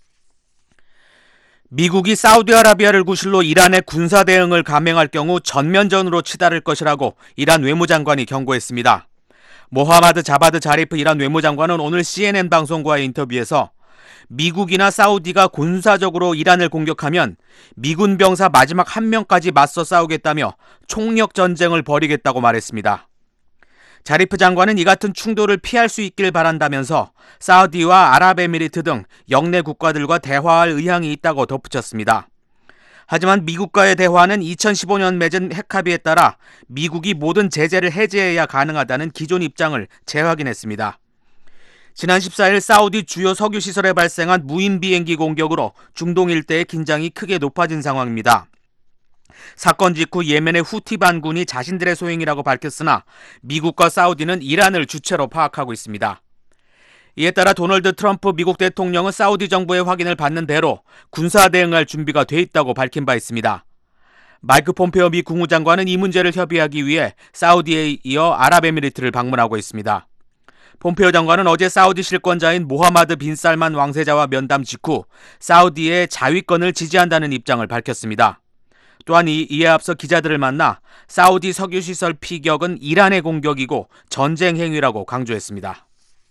미국이 사우디아라비아를 구실로 이란의 군사 대응을 감행할 경우 전면전으로 치달을 것이라고 이란 외무장관이 경고했습니다. 모하마드 자바드 자리프 이란 외무장관은 오늘 CNN 방송과의 인터뷰에서 미국이나 사우디가 군사적으로 이란을 공격하면 미군 병사 마지막 한 명까지 맞서 싸우겠다며 총력 전쟁을 벌이겠다고 말했습니다. 자리프 장관은 이 같은 충돌을 피할 수 있길 바란다면서 사우디와 아랍에미리트 등 영내 국가들과 대화할 의향이 있다고 덧붙였습니다. 하지만 미국과의 대화는 2015년 맺은 핵합의에 따라 미국이 모든 제재를 해제해야 가능하다는 기존 입장을 재확인했습니다. 지난 14일 사우디 주요 석유시설에 발생한 무인 비행기 공격으로 중동 일대의 긴장이 크게 높아진 상황입니다. 사건 직후 예멘의 후티 반군이 자신들의 소행이라고 밝혔으나 미국과 사우디는 이란을 주체로 파악하고 있습니다. 이에 따라 도널드 트럼프 미국 대통령은 사우디 정부의 확인을 받는 대로 군사 대응할 준비가 돼 있다고 밝힌 바 있습니다. 마이크 폼페오 미 국무장관은 이 문제를 협의하기 위해 사우디에 이어 아랍에미리트를 방문하고 있습니다. 폼페오 장관은 어제 사우디 실권자인 모하마드 빈 살만 왕세자와 면담 직후 사우디의 자위권을 지지한다는 입장을 밝혔습니다. 또한 이에 앞서 기자들을 만나 사우디 석유시설 피격은 이란의 공격이고 전쟁 행위라고 강조했습니다.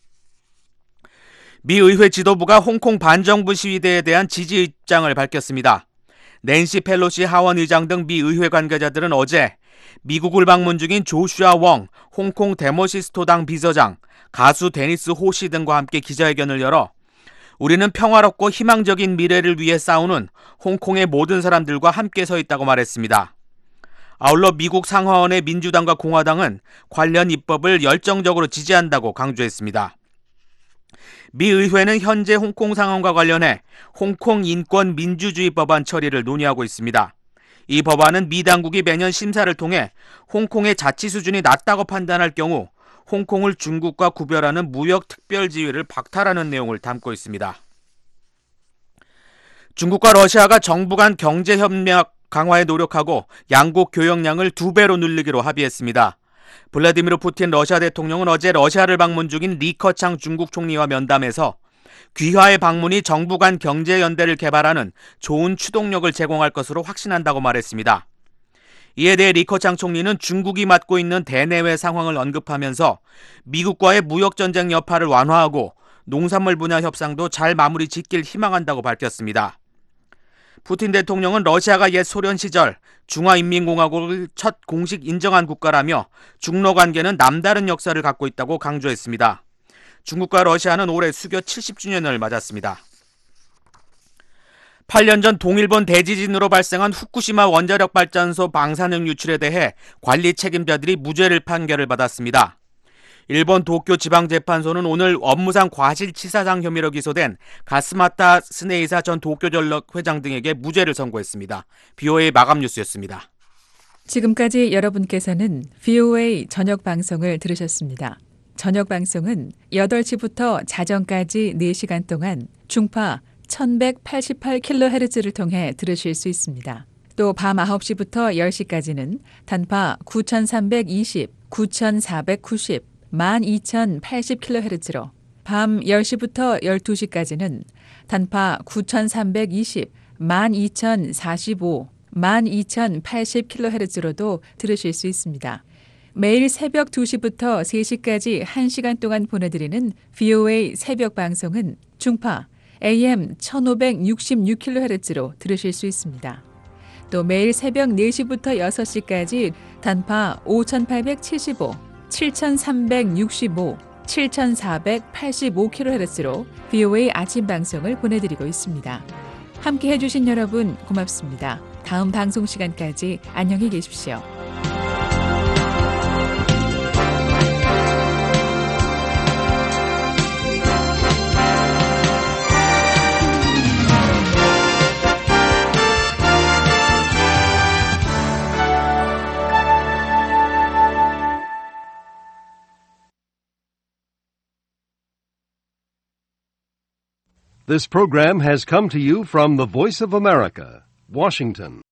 미 의회 지도부가 홍콩 반정부 시위대에 대한 지지 입장을 밝혔습니다. 낸시 펠로시 하원 의장 등 미 의회 관계자들은 어제 미국을 방문 중인 조슈아 웡 홍콩 데모시스토당 비서장, 가수 데니스 호 씨 등과 함께 기자회견을 열어 우리는 평화롭고 희망적인 미래를 위해 싸우는 홍콩의 모든 사람들과 함께 서 있다고 말했습니다. 아울러 미국 상하원의 민주당과 공화당은 관련 입법을 열정적으로 지지한다고 강조했습니다. 미 의회는 현재 홍콩 상황과 관련해 홍콩 인권 민주주의 법안 처리를 논의하고 있습니다. 이 법안은 미 당국이 매년 심사를 통해 홍콩의 자치 수준이 낮다고 판단할 경우 홍콩을 중국과 구별하는 무역 특별 지위를 박탈하는 내용을 담고 있습니다. 중국과 러시아가 정부 간 경제 협력 강화에 노력하고 양국 교역량을 2배로 늘리기로 합의했습니다. 블라디미르 푸틴 러시아 대통령은 어제 러시아를 방문 중인 리커창 중국 총리와 면담에서 귀화의 방문이 정부 간 경제연대를 개발하는 좋은 추동력을 제공할 것으로 확신한다고 말했습니다. 이에 대해 리커창 총리는 중국이 맡고 있는 대내외 상황을 언급하면서 미국과의 무역전쟁 여파를 완화하고 농산물 분야 협상도 잘 마무리 짓길 희망한다고 밝혔습니다. 푸틴 대통령은 러시아가 옛 소련 시절 중화인민공화국을 첫 공식 인정한 국가라며 중러 관계는 남다른 역사를 갖고 있다고 강조했습니다. 중국과 러시아는 올해 수교 70주년을 맞았습니다. 8년 전 동일본 대지진으로 발생한 후쿠시마 원자력 발전소 방사능 유출에 대해 관리 책임자들이 무죄를 판결을 받았습니다. 일본 도쿄 지방재판소는 오늘 업무상 과실치사상 혐의로 기소된 가스마타 스네이사 전 도쿄전력 회장 등에게 무죄를 선고했습니다. BOA 마감 뉴스였습니다. 지금까지 여러분께서는 VOA 저녁 방송을 들으셨습니다. 저녁 방송은 8시부터 자정까지 4시간 동안 중파 1188kHz를 통해 들으실 수 있습니다. 또 밤 9시부터 10시까지는 단파 9320, 9490, 12080kHz로 밤 10시부터 12시까지는 단파 9320, 12045, 12080kHz로도 들으실 수 있습니다. 매일 새벽 2시부터 3시까지 1시간 동안 보내드리는 VOA 새벽 방송은 중파 AM 1566kHz로 들으실 수 있습니다. 또 매일 새벽 4시부터 6시까지 단파 5875, 7365, 7485kHz로 VOA 아침 방송을 보내드리고 있습니다. 함께 해주신 여러분 고맙습니다. 다음 방송 시간까지 안녕히 계십시오. This program has come to you from the Voice of America, Washington.